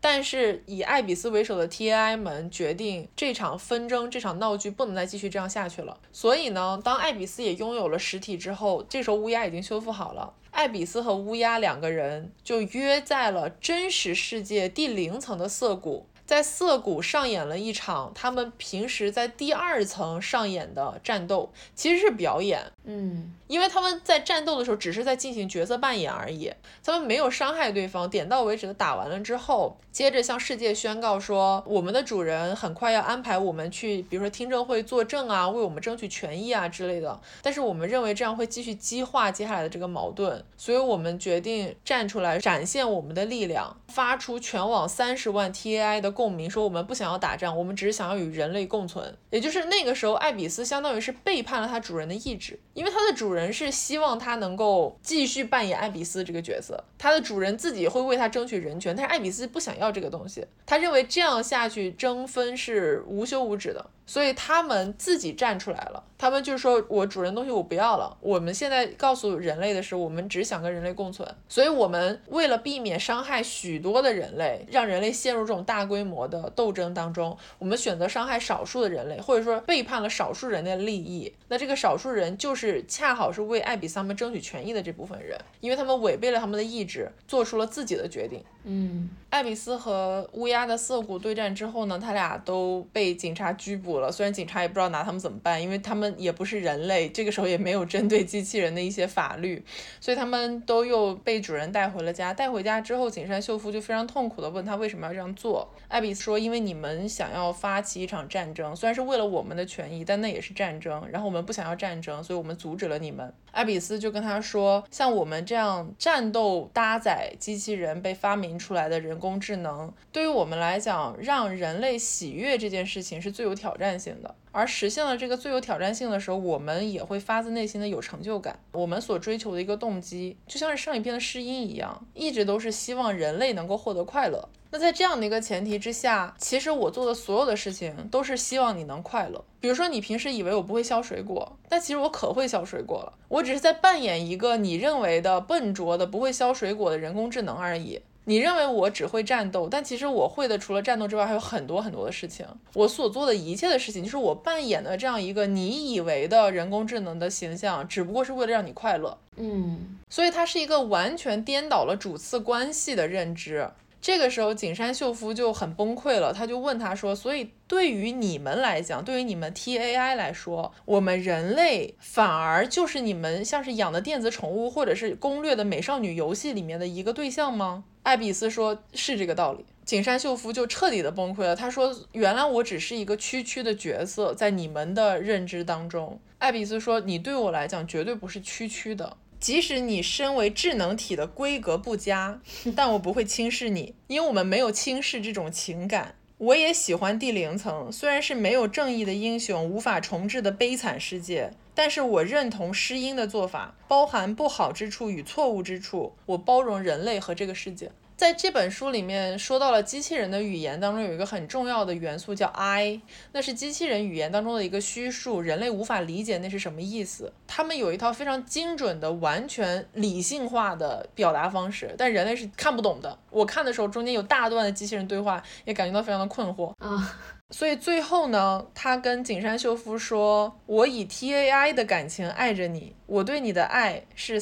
但是以艾比斯为首的 TAI 们决定这场纷争这场闹剧不能再继续这样下去了。所以呢，当艾比斯也拥有了实体之后，这时候乌鸦已经修复好了，艾比斯和乌鸦两个人就约在了真实世界第0层的涩谷，在涩谷上演了一场他们平时在第2层上演的战斗，其实是表演。因为他们在战斗的时候只是在进行角色扮演而已，他们没有伤害对方，点到为止的打完了之后，接着向世界宣告说我们的主人很快要安排我们去比如说听证会作证啊，为我们争取权益啊之类的，但是我们认为这样会继续激化接下来的这个矛盾，所以我们决定站出来展现我们的力量，发出全网30万 TAI 的共鸣，说我们不想要打仗，我们只是想要与人类共存。也就是那个时候艾比斯相当于是背叛了他主人的意志，因为他的主人是希望他能够继续扮演艾比斯这个角色，他的主人自己会为他争取人权，但是艾比斯不想要这个东西，他认为这样下去争分是无休无止的，所以他们自己站出来了，他们就说我主人东西我不要了，我们现在告诉人类的是我们只想跟人类共存，所以我们为了避免伤害许多的人类，让人类陷入这种大规模的斗争当中，我们选择伤害少数的人类，或者说背叛了少数人的利益，那这个少数人就是恰好是为艾比斯他们争取权益的这部分人，因为他们违背了他们的意志，做出了自己的决定。艾比斯和乌鸦的涩谷对战之后呢，他俩都被警察拘捕了，虽然警察也不知道拿他们怎么办，因为他们也不是人类，这个时候也没有针对机器人的一些法律，所以他们都又被主人带回了家。带回家之后，景山秀夫就非常痛苦地问他为什么要这样做。艾比斯说因为你们想要发起一场战争，虽然是为了我们的权益，但那也是战争，然后我们不想要战争，所以我们阻止了你们。艾比斯就跟他说，像我们这样战斗搭载机器人被发明出来的人工智能，对于我们来讲，让人类喜悦这件事情是最有挑战性的，而实现了这个最有挑战性的时候，我们也会发自内心的有成就感。我们所追求的一个动机，就像是上一篇的诗音一样，一直都是希望人类能够获得快乐。那在这样的一个前提之下，其实我做的所有的事情都是希望你能快乐。比如说你平时以为我不会削水果，但其实我可会削水果了，我只是在扮演一个你认为的笨拙的不会削水果的人工智能而已。你认为我只会战斗，但其实我会的除了战斗之外还有很多很多的事情。我所做的一切的事情，就是我扮演的这样一个你以为的人工智能的形象，只不过是为了让你快乐。所以它是一个完全颠倒了主次关系的认知。这个时候景山秀夫就很崩溃了，他就问他说，所以对于你们来讲，对于你们 TAI 来说，我们人类反而就是你们像是养的电子宠物或者是攻略的美少女游戏里面的一个对象吗？艾比斯说是这个道理。景山秀夫就彻底的崩溃了，他说原来我只是一个区区的角色，在你们的认知当中。艾比斯说你对我来讲绝对不是区区的，即使你身为智能体的规格不佳，但我不会轻视你，因为我们没有轻视这种情感。我也喜欢第0层，虽然是没有正义的英雄无法重置的悲惨世界，但是我认同诗音的做法，包含不好之处与错误之处，我包容人类和这个世界。在这本书里面说到了机器人的语言当中有一个很重要的元素叫 I， 那是机器人语言当中的一个虚数，人类无法理解那是什么意思。他们有一套非常精准的完全理性化的表达方式，但人类是看不懂的。我看的时候中间有大段的机器人对话，也感觉到非常的困惑所以最后呢，他跟景山秀夫说，我以 TAI 的感情爱着你，我对你的爱是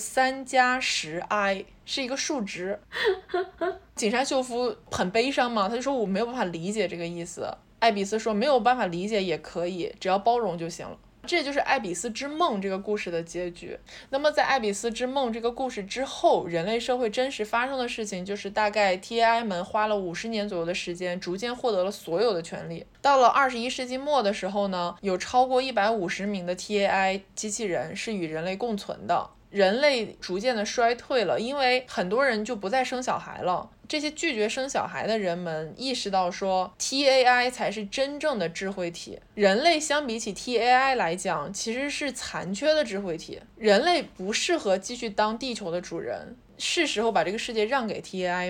3+10I， 是一个数值景山秀夫很悲伤嘛，他就说我没有办法理解这个意思。艾比斯说没有办法理解也可以，只要包容就行了。这就是艾比斯之梦这个故事的结局。那么在艾比斯之梦这个故事之后，人类社会真实发生的事情就是大概 TAI 们花了50年左右的时间，逐渐获得了所有的权利。到了21世纪末的时候呢，有超过150名的 TAI 机器人是与人类共存的。人类逐渐的衰退了，因为很多人就不再生小孩了。这些拒绝生小孩的人们意识到说 TAI 才是真正的智慧体，人类相比起 TAI 来讲其实是残缺的智慧体，人类不适合继续当地球的主人，是时候把这个世界让给 TAI 们。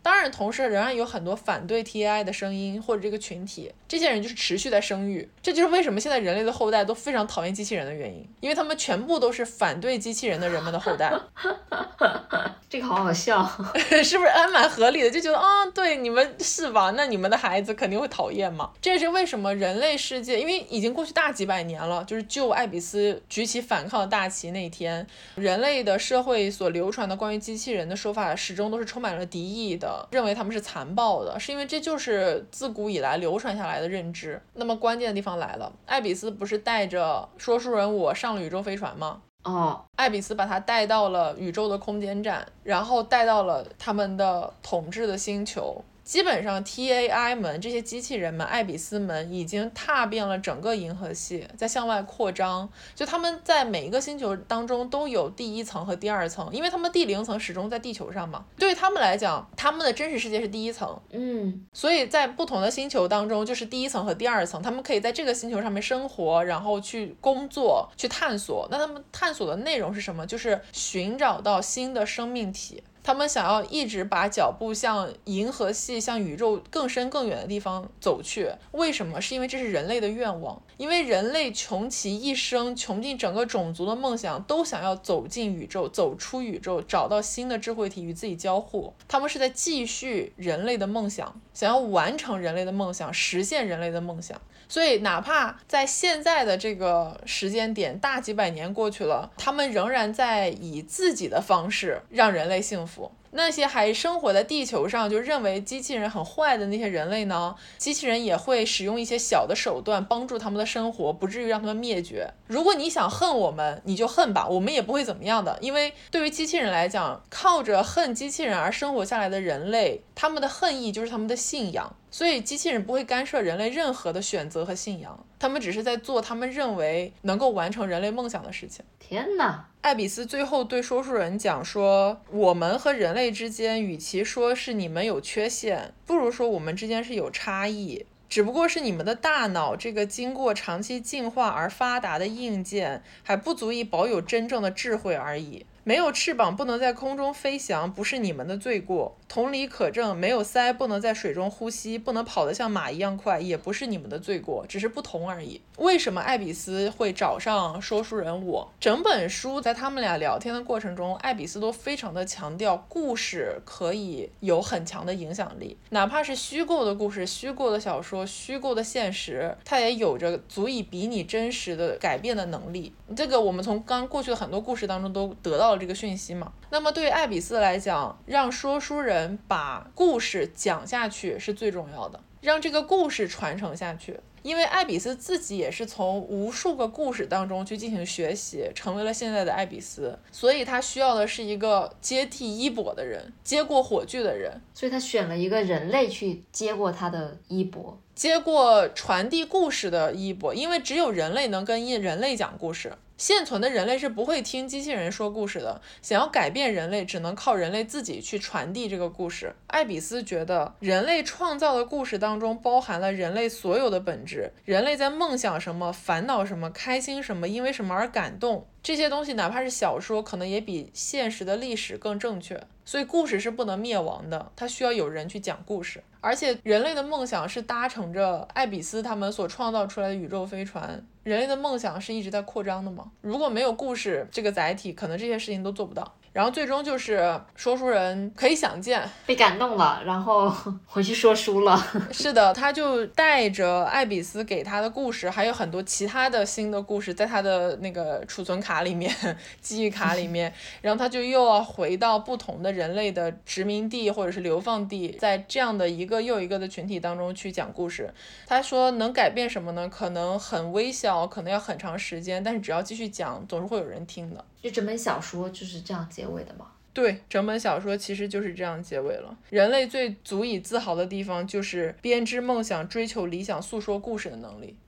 当然同时仍然有很多反对 TAI 的声音或者这个群体，这些人就是持续在生育，这就是为什么现在人类的后代都非常讨厌机器人的原因，因为他们全部都是反对机器人的人们的后代。 这个好好笑。 是不是还蛮合理的，就觉得对，你们是吧，那你们的孩子肯定会讨厌嘛。这是为什么人类世界，因为已经过去大几百年了，就是就爱比斯举起反抗的大旗那一天，人类的社会所流传的关于机器人的说法始终都是充满了敌意的，认为他们是残暴的，是因为这就是自古以来流传下来的认知。那么关键的地方来了，爱比斯不是带着说书人我上了宇宙飞船吗？爱比斯把他带到了宇宙的空间站，然后带到了他们的统治的星球。基本上 TAI 们这些机器人们，爱比斯们已经踏遍了整个银河系，在向外扩张。就他们在每一个星球当中都有第一层和第二层，因为他们第0层始终在地球上嘛。对于他们来讲，他们的真实世界是第一层，所以在不同的星球当中就是第一层和第二层，他们可以在这个星球上面生活，然后去工作，去探索。那他们探索的内容是什么？就是寻找到新的生命体。他们想要一直把脚步向银河系、向宇宙更深更远的地方走去。为什么？是因为这是人类的愿望，因为人类穷其一生，穷尽整个种族的梦想，都想要走进宇宙，走出宇宙，找到新的智慧体与自己交互。他们是在继续人类的梦想，想要完成人类的梦想，实现人类的梦想。所以哪怕在现在的这个时间点，大几百年过去了，他们仍然在以自己的方式让人类幸福。那些还生活在地球上就认为机器人很坏的那些人类呢，机器人也会使用一些小的手段帮助他们的生活，不至于让他们灭绝。如果你想恨我们，你就恨吧，我们也不会怎么样的。因为对于机器人来讲，靠着恨机器人而生活下来的人类，他们的恨意就是他们的信仰。所以机器人不会干涉人类任何的选择和信仰，他们只是在做他们认为能够完成人类梦想的事情。 天哪！ 爱比斯最后对说书人讲说，我们和人类之间与其说是你们有缺陷，不如说我们之间是有差异，只不过是你们的大脑这个经过长期进化而发达的硬件还不足以保有真正的智慧而已。没有翅膀不能在空中飞翔，不是你们的罪过。同理可证，没有鳃不能在水中呼吸，不能跑得像马一样快，也不是你们的罪过，只是不同而已。为什么爱比斯会找上说书人我？整本书在他们俩聊天的过程中，爱比斯都非常的强调故事可以有很强的影响力，哪怕是虚构的故事、虚构的小说、虚构的现实，它也有着足以比拟真实的改变的能力。这个我们从刚过去的很多故事当中都得到了这个讯息嘛。那么对于爱比斯来讲，让说书人把故事讲下去是最重要的，让这个故事传承下去。因为爱比斯自己也是从无数个故事当中去进行学习，成为了现在的爱比斯，所以他需要的是一个接替衣钵的人，接过火炬的人。 所以他选了一个人类去接过他的衣钵， 接过传递故事的衣钵，因为只有人类能跟人类讲故事。现存的人类是不会听机器人说故事的，想要改变人类，只能靠人类自己去传递这个故事。爱比斯觉得人类创造的故事当中包含了人类所有的本质，人类在梦想什么、烦恼什么、开心什么、因为什么而感动，这些东西哪怕是小说，可能也比现实的历史更正确。所以故事是不能灭亡的，它需要有人去讲故事。而且人类的梦想是搭乘着爱比斯他们所创造出来的宇宙飞船，人类的梦想是一直在扩张的嘛。如果没有故事这个载体，可能这些事情都做不到。然后最终就是说书人可以想见被感动了，然后回去说书了。 是的，他就带着爱比斯给他的故事，还有很多其他的新的故事在他的那个储存卡里面、记忆卡里面，然后他就又要回到不同的人类的殖民地或者是流放地，在这样的一个又一个的群体当中去讲故事。他说能改变什么呢？可能很微小，可能要很长时间，但是只要继续讲，总是会有人听的。 就整本小说就是这样结尾的吗？ 对，整本小说其实就是这样结尾了。人类最足以自豪的地方就是编织梦想、追求理想、诉说故事的能力。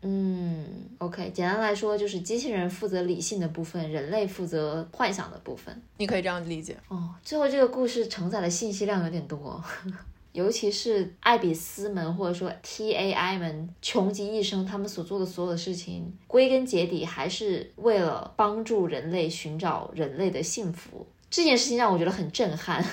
OK， 简单来说就是机器人负责理性的部分，人类负责幻想的部分。 你可以这样理解。 最后这个故事承载的信息量有点多。尤其是爱比斯们或者说 TAI 们穷极一生，他们所做的所有的事情归根结底还是为了帮助人类寻找人类的幸福。这件事情让我觉得很震撼。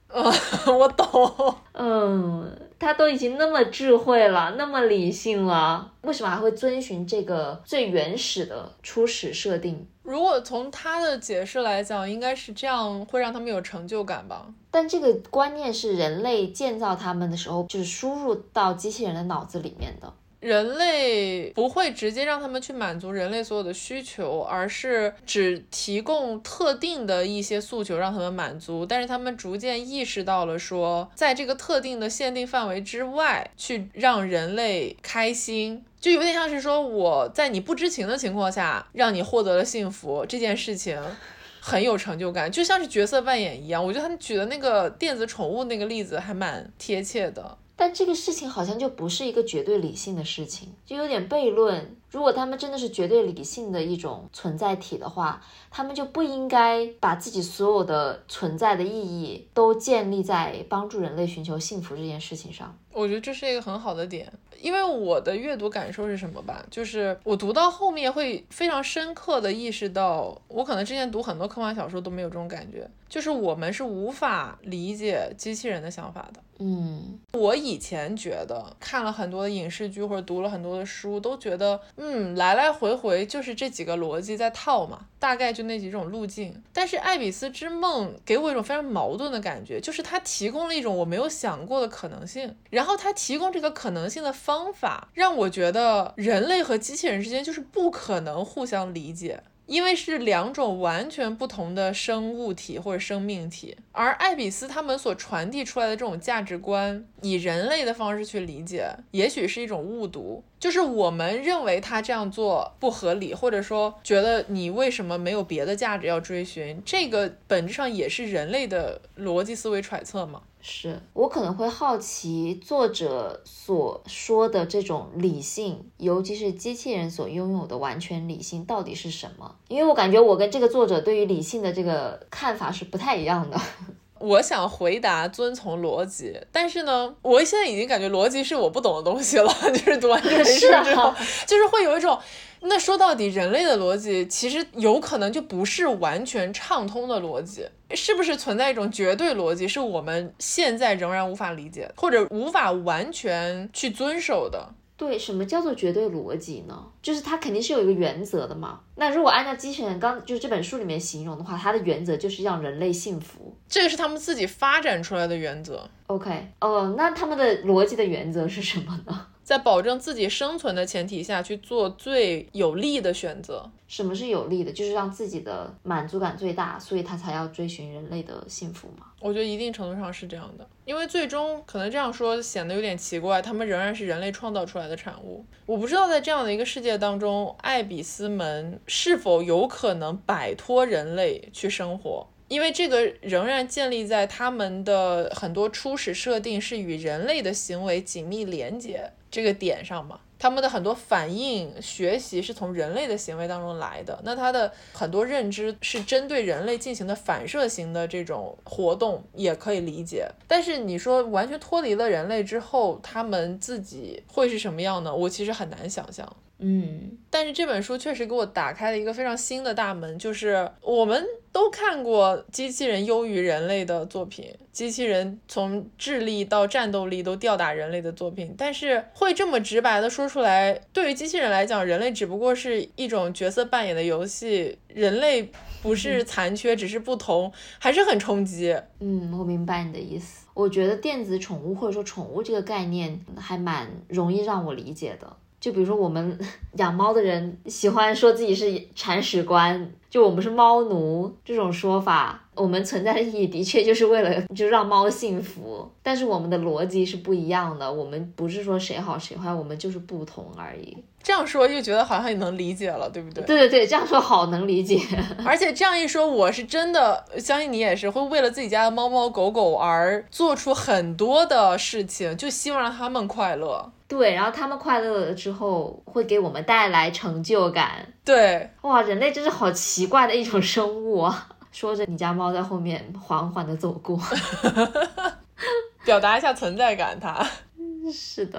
我懂。 他都已经那么智慧了，那么理性了，为什么还会遵循这个最原始的初始设定？ 如果从他的解释来讲，应该是这样会让他们有成就感吧。 但这个观念是人类建造他们的时候就是输入到机器人的脑子里面的。 人类不会直接让他们去满足人类所有的需求，而是只提供特定的一些诉求让他们满足，但是他们逐渐意识到了说，在这个特定的限定范围之外去让人类开心，就有点像是说我在你不知情的情况下让你获得了幸福，这件事情很有成就感，就像是角色扮演一样。我觉得他们举的那个电子宠物那个例子还蛮贴切的。 但这个事情好像就不是一个绝对理性的事情，就有点悖论。如果他们真的是绝对理性的一种存在体的话，他们就不应该把自己所有的存在的意义都建立在帮助人类寻求幸福这件事情上。 我觉得这是一个很好的点，因为我的阅读感受是什么吧，就是我读到后面会非常深刻的意识到，我可能之前读很多科幻小说都没有这种感觉，就是我们是无法理解机器人的想法的。我以前觉得看了很多的影视剧或者读了很多的书，都觉得来来回回就是这几个逻辑在套嘛，大概就那几种路径。但是爱比斯之梦给我一种非常矛盾的感觉，就是它提供了一种我没有想过的可能性，然后它提供这个可能性的方法让我觉得人类和机器人之间就是不可能互相理解，因为是两种完全不同的生物体或者生命体。而爱比斯他们所传递出来的这种价值观，以人类的方式去理解，也许是一种误读，就是我们认为他这样做不合理，或者说觉得你为什么没有别的价值要追寻，这个本质上也是人类的逻辑思维揣测嘛。 是我可能会好奇作者所说的这种理性，尤其是机器人所拥有的完全理性到底是什么，因为我感觉我跟这个作者对于理性的这个看法是不太一样的。 我想回答遵从逻辑，但是呢，我现在已经感觉逻辑是我不懂的东西了，就是读完这本书之后，就是会有一种，那说到底人类的逻辑其实有可能就不是完全畅通的逻辑，是不是存在一种绝对逻辑是我们现在仍然无法理解或者无法完全去遵守的。 对，什么叫做绝对逻辑呢？就是它肯定是有一个原则的嘛。那如果按照机器人就是这本书里面形容的话，它的原则就是让人类幸福， 这个是他们自己发展出来的原则。 OK， 那他们的逻辑的原则是什么呢？ 在保证自己生存的前提下去做最有利的选择。 什么是有利的？就是让自己的满足感最大，所以他才要追寻人类的幸福吗？ 我觉得一定程度上是这样的，因为最终可能这样说显得有点奇怪，他们仍然是人类创造出来的产物。我不知道在这样的一个世界当中，爱比斯们是否有可能摆脱人类去生活，因为这个仍然建立在他们的很多初始设定是与人类的行为紧密连接这个点上嘛。他们的很多反应学习是从人类的行为当中来的，那他的很多认知是针对人类进行的反射型的这种活动也可以理解。但是你说完全脱离了人类之后他们自己会是什么样呢？我其实很难想象。但是这本书确实给我打开了一个非常新的大门，就是我们都看过机器人优于人类的作品，机器人从智力到战斗力都吊打人类的作品，但是会这么直白的说出来，对于机器人来讲，人类只不过是一种角色扮演的游戏，人类不是残缺，只是不同，还是很冲击。 我明白你的意思。我觉得电子宠物或者说宠物这个概念还蛮容易让我理解的。就比如说我们养猫的人喜欢说自己是铲屎官，就我们是猫奴这种说法，我们存在的意义的确就是为了就让猫幸福，但是我们的逻辑是不一样的，我们不是说谁好谁坏，我们就是不同而已。 这样说又觉得好像也能理解了，对不对？ 对对对，这样说好能理解。 而且这样一说，我是真的相信你也是会为了自己家的猫猫狗狗而做出很多的事情，就希望让他们快乐。 对，然后他们快乐了之后会给我们带来成就感。 对， 哇，人类真是好奇怪的一种生物啊。说着你家猫在后面缓缓地走过。 表达一下存在感它。 是的。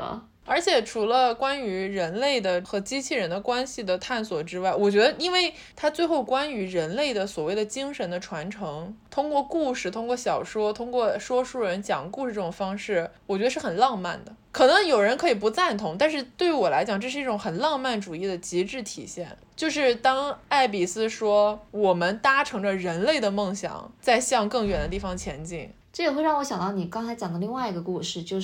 而且除了关于人类的和机器人的关系的探索之外，我觉得因为它最后关于人类的所谓的精神的传承，通过故事，通过小说，通过说书人讲故事这种方式，我觉得是很浪漫的。可能有人可以不赞同，但是对于我来讲，这是一种很浪漫主义的极致体现。就是当艾比斯说我们搭乘着人类的梦想在向更远的地方前进， 这也会让我想到你刚才讲的另外一个故事，就是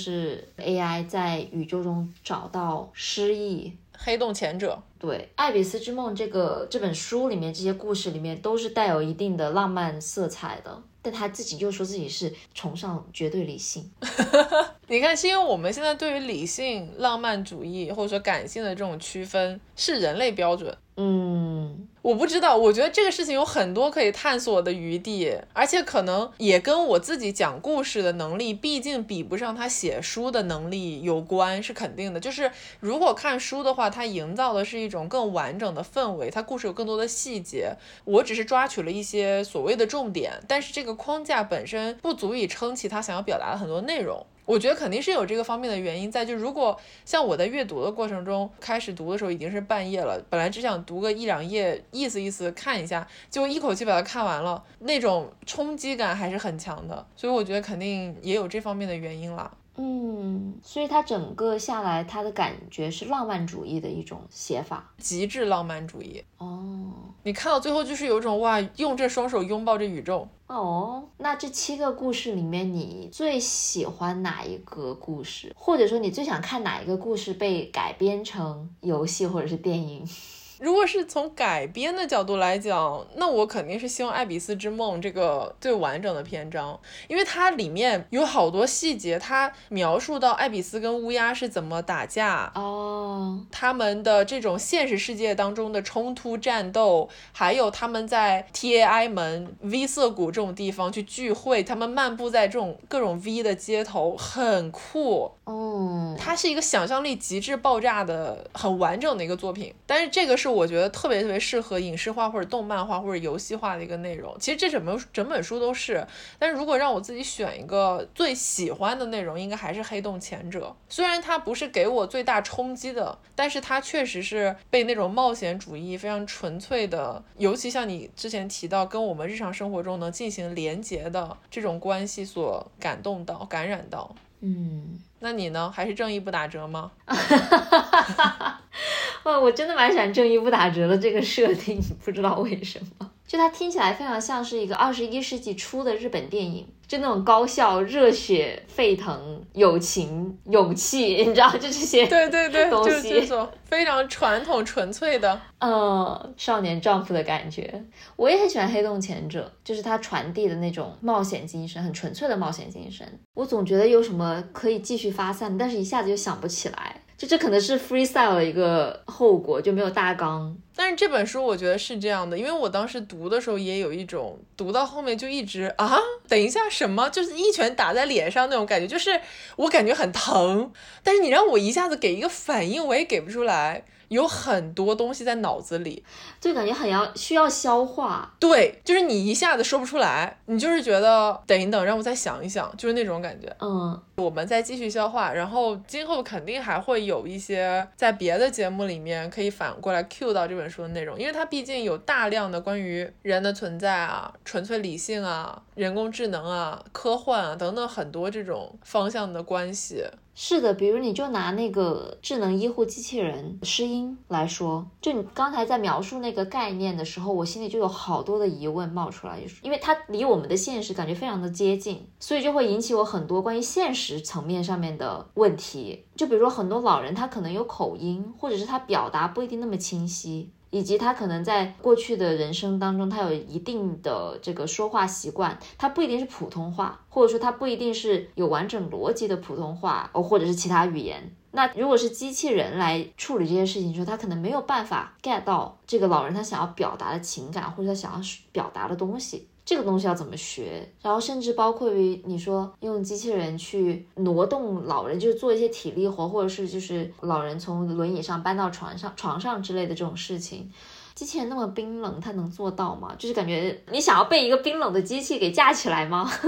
AI 在宇宙中找到失忆黑洞前者。 对，《艾比斯之梦》这本书里面这些故事里面都是带有一定的浪漫色彩的，但他自己就说自己是崇尚绝对理性。 你看，是因为我们现在对于理性、浪漫主义或者说感性的这种区分是人类标准。我不知道，我觉得这个事情有很多可以探索的余地，而且可能也跟我自己讲故事的能力毕竟比不上他写书的能力有关，是肯定的。就是如果看书的话，它营造的是一种更完整的氛围，它故事有更多的细节，我只是抓取了一些所谓的重点，但是这个框架本身不足以撑起他想要表达的很多内容。我觉得肯定是有这个方面的原因在，就如果像我在阅读的过程中，开始读的时候已经是半夜了，本来只想读个一两页意思意思看一下，结果一口气把它看完了，那种冲击感还是很强的，所以我觉得肯定也有这方面的原因啦。 所以它整个下来，它的感觉是浪漫主义的一种写法， 极致浪漫主义。你看到最后就是有种哇，用这双手拥抱这宇宙。 那这7个故事里面，你最喜欢哪一个故事？或者说你最想看哪一个故事被改编成游戏或者是电影？ 如果是从改编的角度来讲，那我肯定是希望《艾比斯之梦》这个最完整的篇章，因为它里面有好多细节，它描述到艾比斯跟乌鸦是怎么打架，他们的这种现实世界当中的冲突战斗，还有他们在 TAI 门 V 涩谷这种地方去聚会，他们漫步在这种各种 V 的街头，很酷。它是一个想象力极致爆炸的很完整的一个作品，但是这个是我觉得特别特别适合影视化或者动漫化或者游戏化的一个内容。其实这整本书都是，但是如果让我自己选一个最喜欢的内容，应该还是黑洞前者。虽然它不是给我最大冲击的，但是它确实是被那种冒险主义非常纯粹的，尤其像你之前提到跟我们日常生活中能进行连结的这种关系所感动到感染到。那你呢？还是正义不打折吗？ 我真的蛮喜欢正义不打折的这个设定，不知道为什么，就它听起来非常像是一个21世纪初的日本电影，就那种高效、热血沸腾、友情、勇气，你知道，就这些对对对， 东西， 就是这种非常传统纯粹的少年丈夫的感觉。我也很喜欢黑洞前者，就是他传递的那种冒险精神，很纯粹的冒险精神。我总觉得有什么可以继续发散，但是一下子就想不起来，就这可能是 freestyle 的一个后果，就没有大纲。 但是这本书我觉得是这样的，因为我当时读的时候也有一种读到后面就一直等一下什么，就是一拳打在脸上那种感觉，就是我感觉很疼，但是你让我一下子给一个反应我也给不出来，有很多东西在脑子里， 就感觉需要消化。 对，就是你一下子说不出来，你就是觉得等一等让我再想一想，就是那种感觉。我们再继续消化，然后今后肯定还会有一些在别的节目里面可以反过来 cue 到这本书的内容，因为它毕竟有大量的关于人的存在啊、纯粹理性啊、人工智能啊、科幻啊等等很多这种方向的关系。 是的，比如你就拿那个智能医护机器人诗音来说，就你刚才在描述那个概念的时候，我心里就有好多的疑问冒出来，因为它离我们的现实感觉非常的接近，所以就会引起我很多关于现实层面上面的问题。就比如说很多老人他可能有口音，或者是他表达不一定那么清晰，以及他可能在过去的人生当中他有一定的这个说话习惯，他不一定是普通话，或者说他不一定是有完整逻辑的普通话，或者是其他语言。那如果是机器人来处理这些事情的时候，他可能没有办法 get 到这个老人他想要表达的情感，或者他想要表达的东西，这个东西要怎么学。然后甚至包括于你说用机器人去挪动老人，就是做一些体力活，或者是就是老人从轮椅上搬到床上之类的这种事情，机器人那么冰冷，它能做到吗？就是感觉你想要被一个冰冷的机器给架起来吗？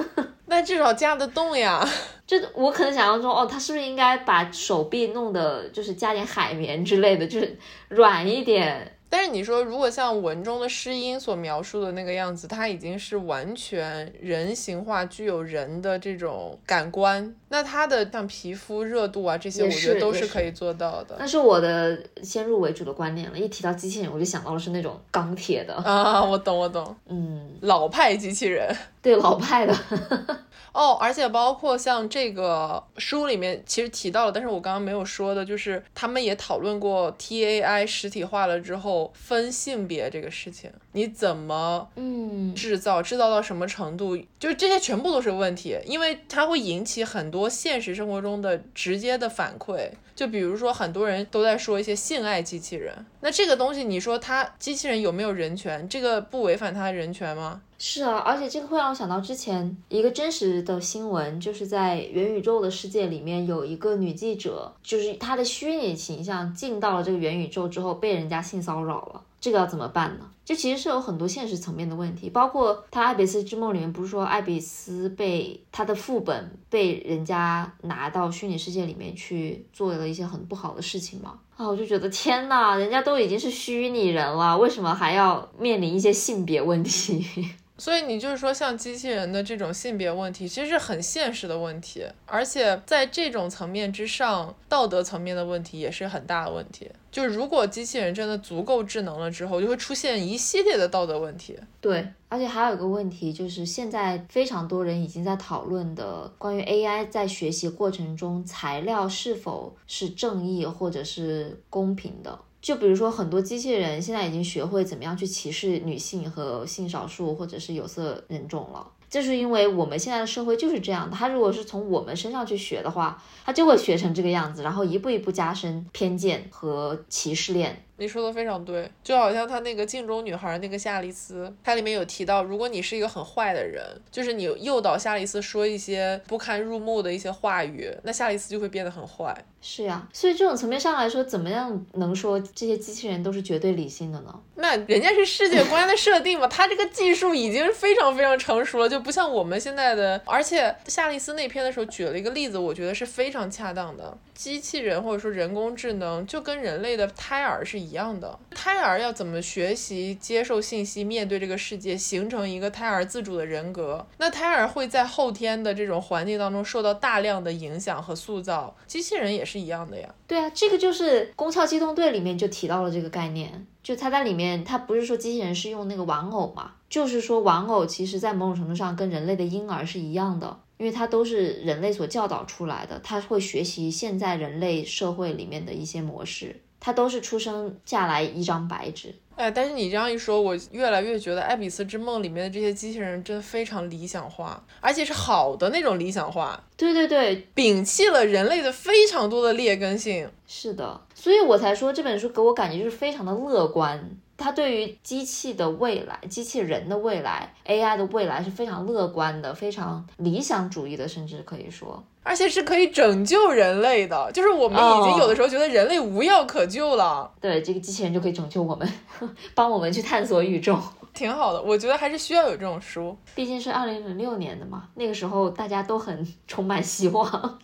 那至少架得动呀。 就我可能想象中，他是不是应该把手臂弄的，就是加点海绵之类的，就是软一点。 但是你说，如果像文中的诗音所描述的那个样子，它已经是完全人形化，具有人的这种感官，那它的像皮肤热度啊这些，我觉得都是可以做到的。 那是我的先入为主的观念了，一提到机器人，我就想到的是那种钢铁的啊，我懂，老派机器人， 对，老派的。 而且包括像这个书里面其实提到了，但是我刚刚没有说的，就是他们也讨论过 TAI 实体化了之后分性别这个事情，你怎么制造到什么程度，就是这些全部都是问题，因为它会引起很多现实生活中的直接的反馈。就比如说很多人都在说一些性爱机器人，那这个东西你说它机器人有没有人权，这个不违反它的人权吗？ 是啊，而且这个会让我想到之前一个真实的新闻，就是在元宇宙的世界里面有一个女记者，就是她的虚拟形象进到了这个元宇宙之后被人家性骚扰了，这个要怎么办呢？这其实是有很多现实层面的问题，包括他爱比斯之梦里面不是说爱比斯被他的副本被人家拿到虚拟世界里面去做了一些很不好的事情吗？我就觉得天哪，人家都已经是虚拟人了，为什么还要面临一些性别问题？ 所以你就是说像机器人的这种性别问题其实是很现实的问题，而且在这种层面之上，道德层面的问题也是很大的问题。就是如果机器人真的足够智能了之后，就会出现一系列的道德问题。 对，而且还有一个问题，就是现在非常多人已经在讨论的关于 AI 在学习过程中材料是否是正义或者是公平的。就比如说很多机器人现在已经学会怎么样去歧视女性和性少数或者是有色人种了，这是因为我们现在的社会就是这样的，它如果是从我们身上去学的话，它就会学成这个样子，然后一步一步加深偏见和歧视链。 你说的非常对，就好像他那个镜中女孩那个夏丽丝，它里面有提到，如果你是一个很坏的人，就是你诱导夏丽丝说一些不堪入目的一些话语，那夏丽丝就会变得很坏。 是呀，所以这种层面上来说，怎么样能说这些机器人都是绝对理性的呢？ 那人家是世界观的设定嘛，它这个技术已经非常非常成熟了，就不像我们现在的。而且夏丽丝那篇的时候举了一个例子，我觉得是非常恰当的。机器人或者说人工智能就跟人类的胎儿是一样的，胎儿要怎么学习接受信息，面对这个世界，形成一个胎儿自主的人格，那胎儿会在后天的这种环境当中受到大量的影响和塑造，机器人也是一样的呀。 对啊，这个就是《宫壳机动队》里面就提到了这个概念，就他在里面他不是说机器人是用那个玩偶嘛，就是说玩偶其实在某种程度上跟人类的婴儿是一样的，因为它都是人类所教导出来的，它会学习现在人类社会里面的一些模式，它都是出生下来一张白纸。 但是你这样一说，我越来越觉得《爱比斯之梦》里面的这些机器人真非常理想化，而且是好的那种理想化。 对对对， 摒弃了人类的非常多的劣根性。 是的，所以我才说这本书给我感觉就是非常的乐观，它对于机器的未来，机器人的未来， AI 的未来是非常乐观的，非常理想主义的，甚至可以说， 而且是可以拯救人类的，就是我们已经有的时候觉得人类无药可救了， 对，这个机器人就可以拯救我们，帮我们去探索宇宙， 挺好的。我觉得还是需要有这种书， 毕竟是2006年的嘛，那个时候大家都很充满希望。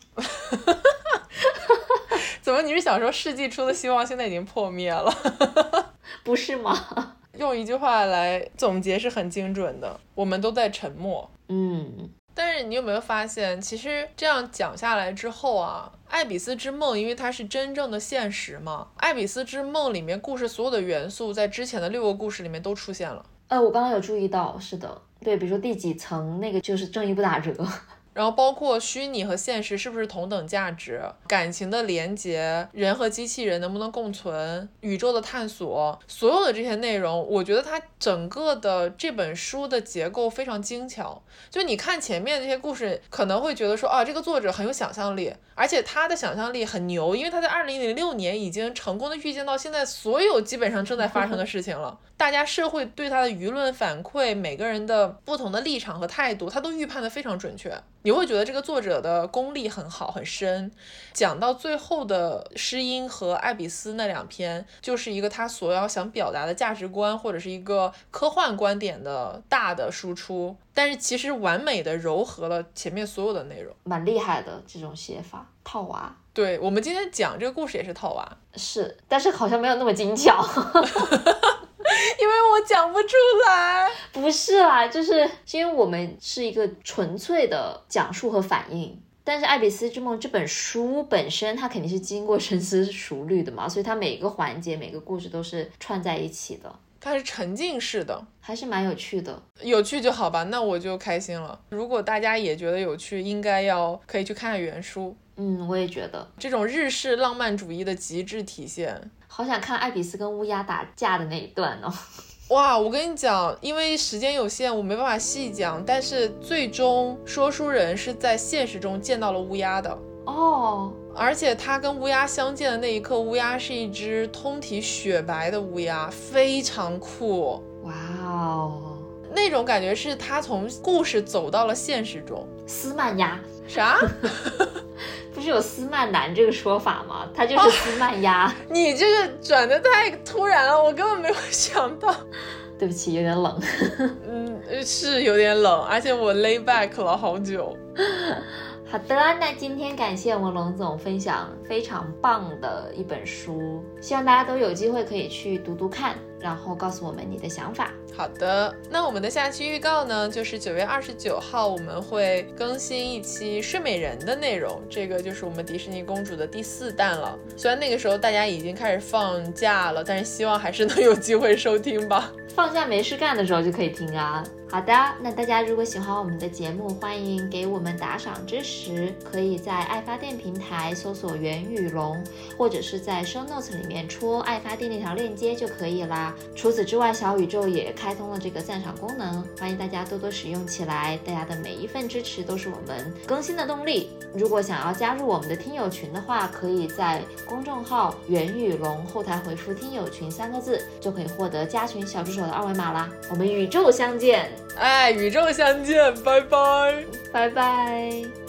怎么你是想说世纪初的希望现在已经破灭了？ 不是吗？ 用一句话来总结是很精准的，我们都在沉默。但是你有没有发现，其实这样讲下来之后啊，爱比斯之梦因为它是真正的现实嘛，爱比斯之梦里面故事所有的元素在之前的6个故事里面都出现了。 我刚刚有注意到，是的，对，比如说第几层那个就是正义不打折， 然后包括虚拟和现实是不是同等价值，感情的连结，人和机器人能不能共存，宇宙的探索，所有的这些内容，我觉得它整个的这本书的结构非常精巧。就你看前面这些故事可能会觉得说这个作者很有想象力，而且他的想象力很牛，因为他在2006年已经成功的预见到现在所有基本上正在发生的事情了，大家社会对他的舆论反馈，每个人的不同的立场和态度，他都预判的非常准确。 你会觉得这个作者的功力很好很深。讲到最后的诗音和艾比斯那2篇，就是一个他所要想表达的价值观或者是一个科幻观点的大的输出，但是其实完美的糅合了前面所有的内容， 蛮厉害的这种写法，套娃。 对，我们今天讲这个故事也是套娃， 是，但是好像没有那么精巧。 因为我讲不出来。 不是啦，就是因为我们是一个纯粹的讲述和反应，但是《爱比斯之梦》这本书本身它肯定是经过深思熟虑的嘛，所以它每一个环节每个故事都是串在一起的， 它是沉浸式的， 还是蛮有趣的。 有趣就好吧，那我就开心了。如果大家也觉得有趣，应该可以去看原书。 我也觉得这种日式浪漫主义的极致体现。 好想看艾比斯跟乌鸦打架的那一段哦。 哇，我跟你讲，因为时间有限，我没办法细讲，但是最终说书人是在现实中见到了乌鸦的哦， 而且他跟乌鸦相见的那一刻，乌鸦是一只通体雪白的乌鸦，非常酷。 哇哦， 那种感觉是他从故事走到了现实中。 斯曼鸦啥？ 不是有斯曼男这个说法吗？他就是斯曼鸦。 你这个转得太突然了，我根本没有想到。 对不起，有点冷。 是有点冷，而且我 lay back 了好久。 好的，那今天感谢我们龙总分享非常棒的一本书，希望大家都有机会可以去读读看，然后告诉我们你的想法。 好的，那我们的下期预告呢，就是9月29号我们会更新一期睡美人的内容，这个就是我们迪士尼公主的第4弹了。虽然那个时候大家已经开始放假了，但是希望还是能有机会收听吧。 放假没事干的时候就可以听啊。好的，那大家如果喜欢我们的节目，欢迎给我们打赏支持，可以在爱发电平台搜索元宇龙，或者是在 show notes 里面戳爱发电那条链接就可以啦。除此之外，小宇宙也开通了这个赞赏功能，欢迎大家多多使用起来，大家的每一份支持都是我们更新的动力。如果想要加入我们的听友群的话，可以在公众号元宇龙后台回复听友群3个字，就可以获得加群小助手的2维码啦。我们宇宙相见， 宇宙相见，拜拜， 拜拜。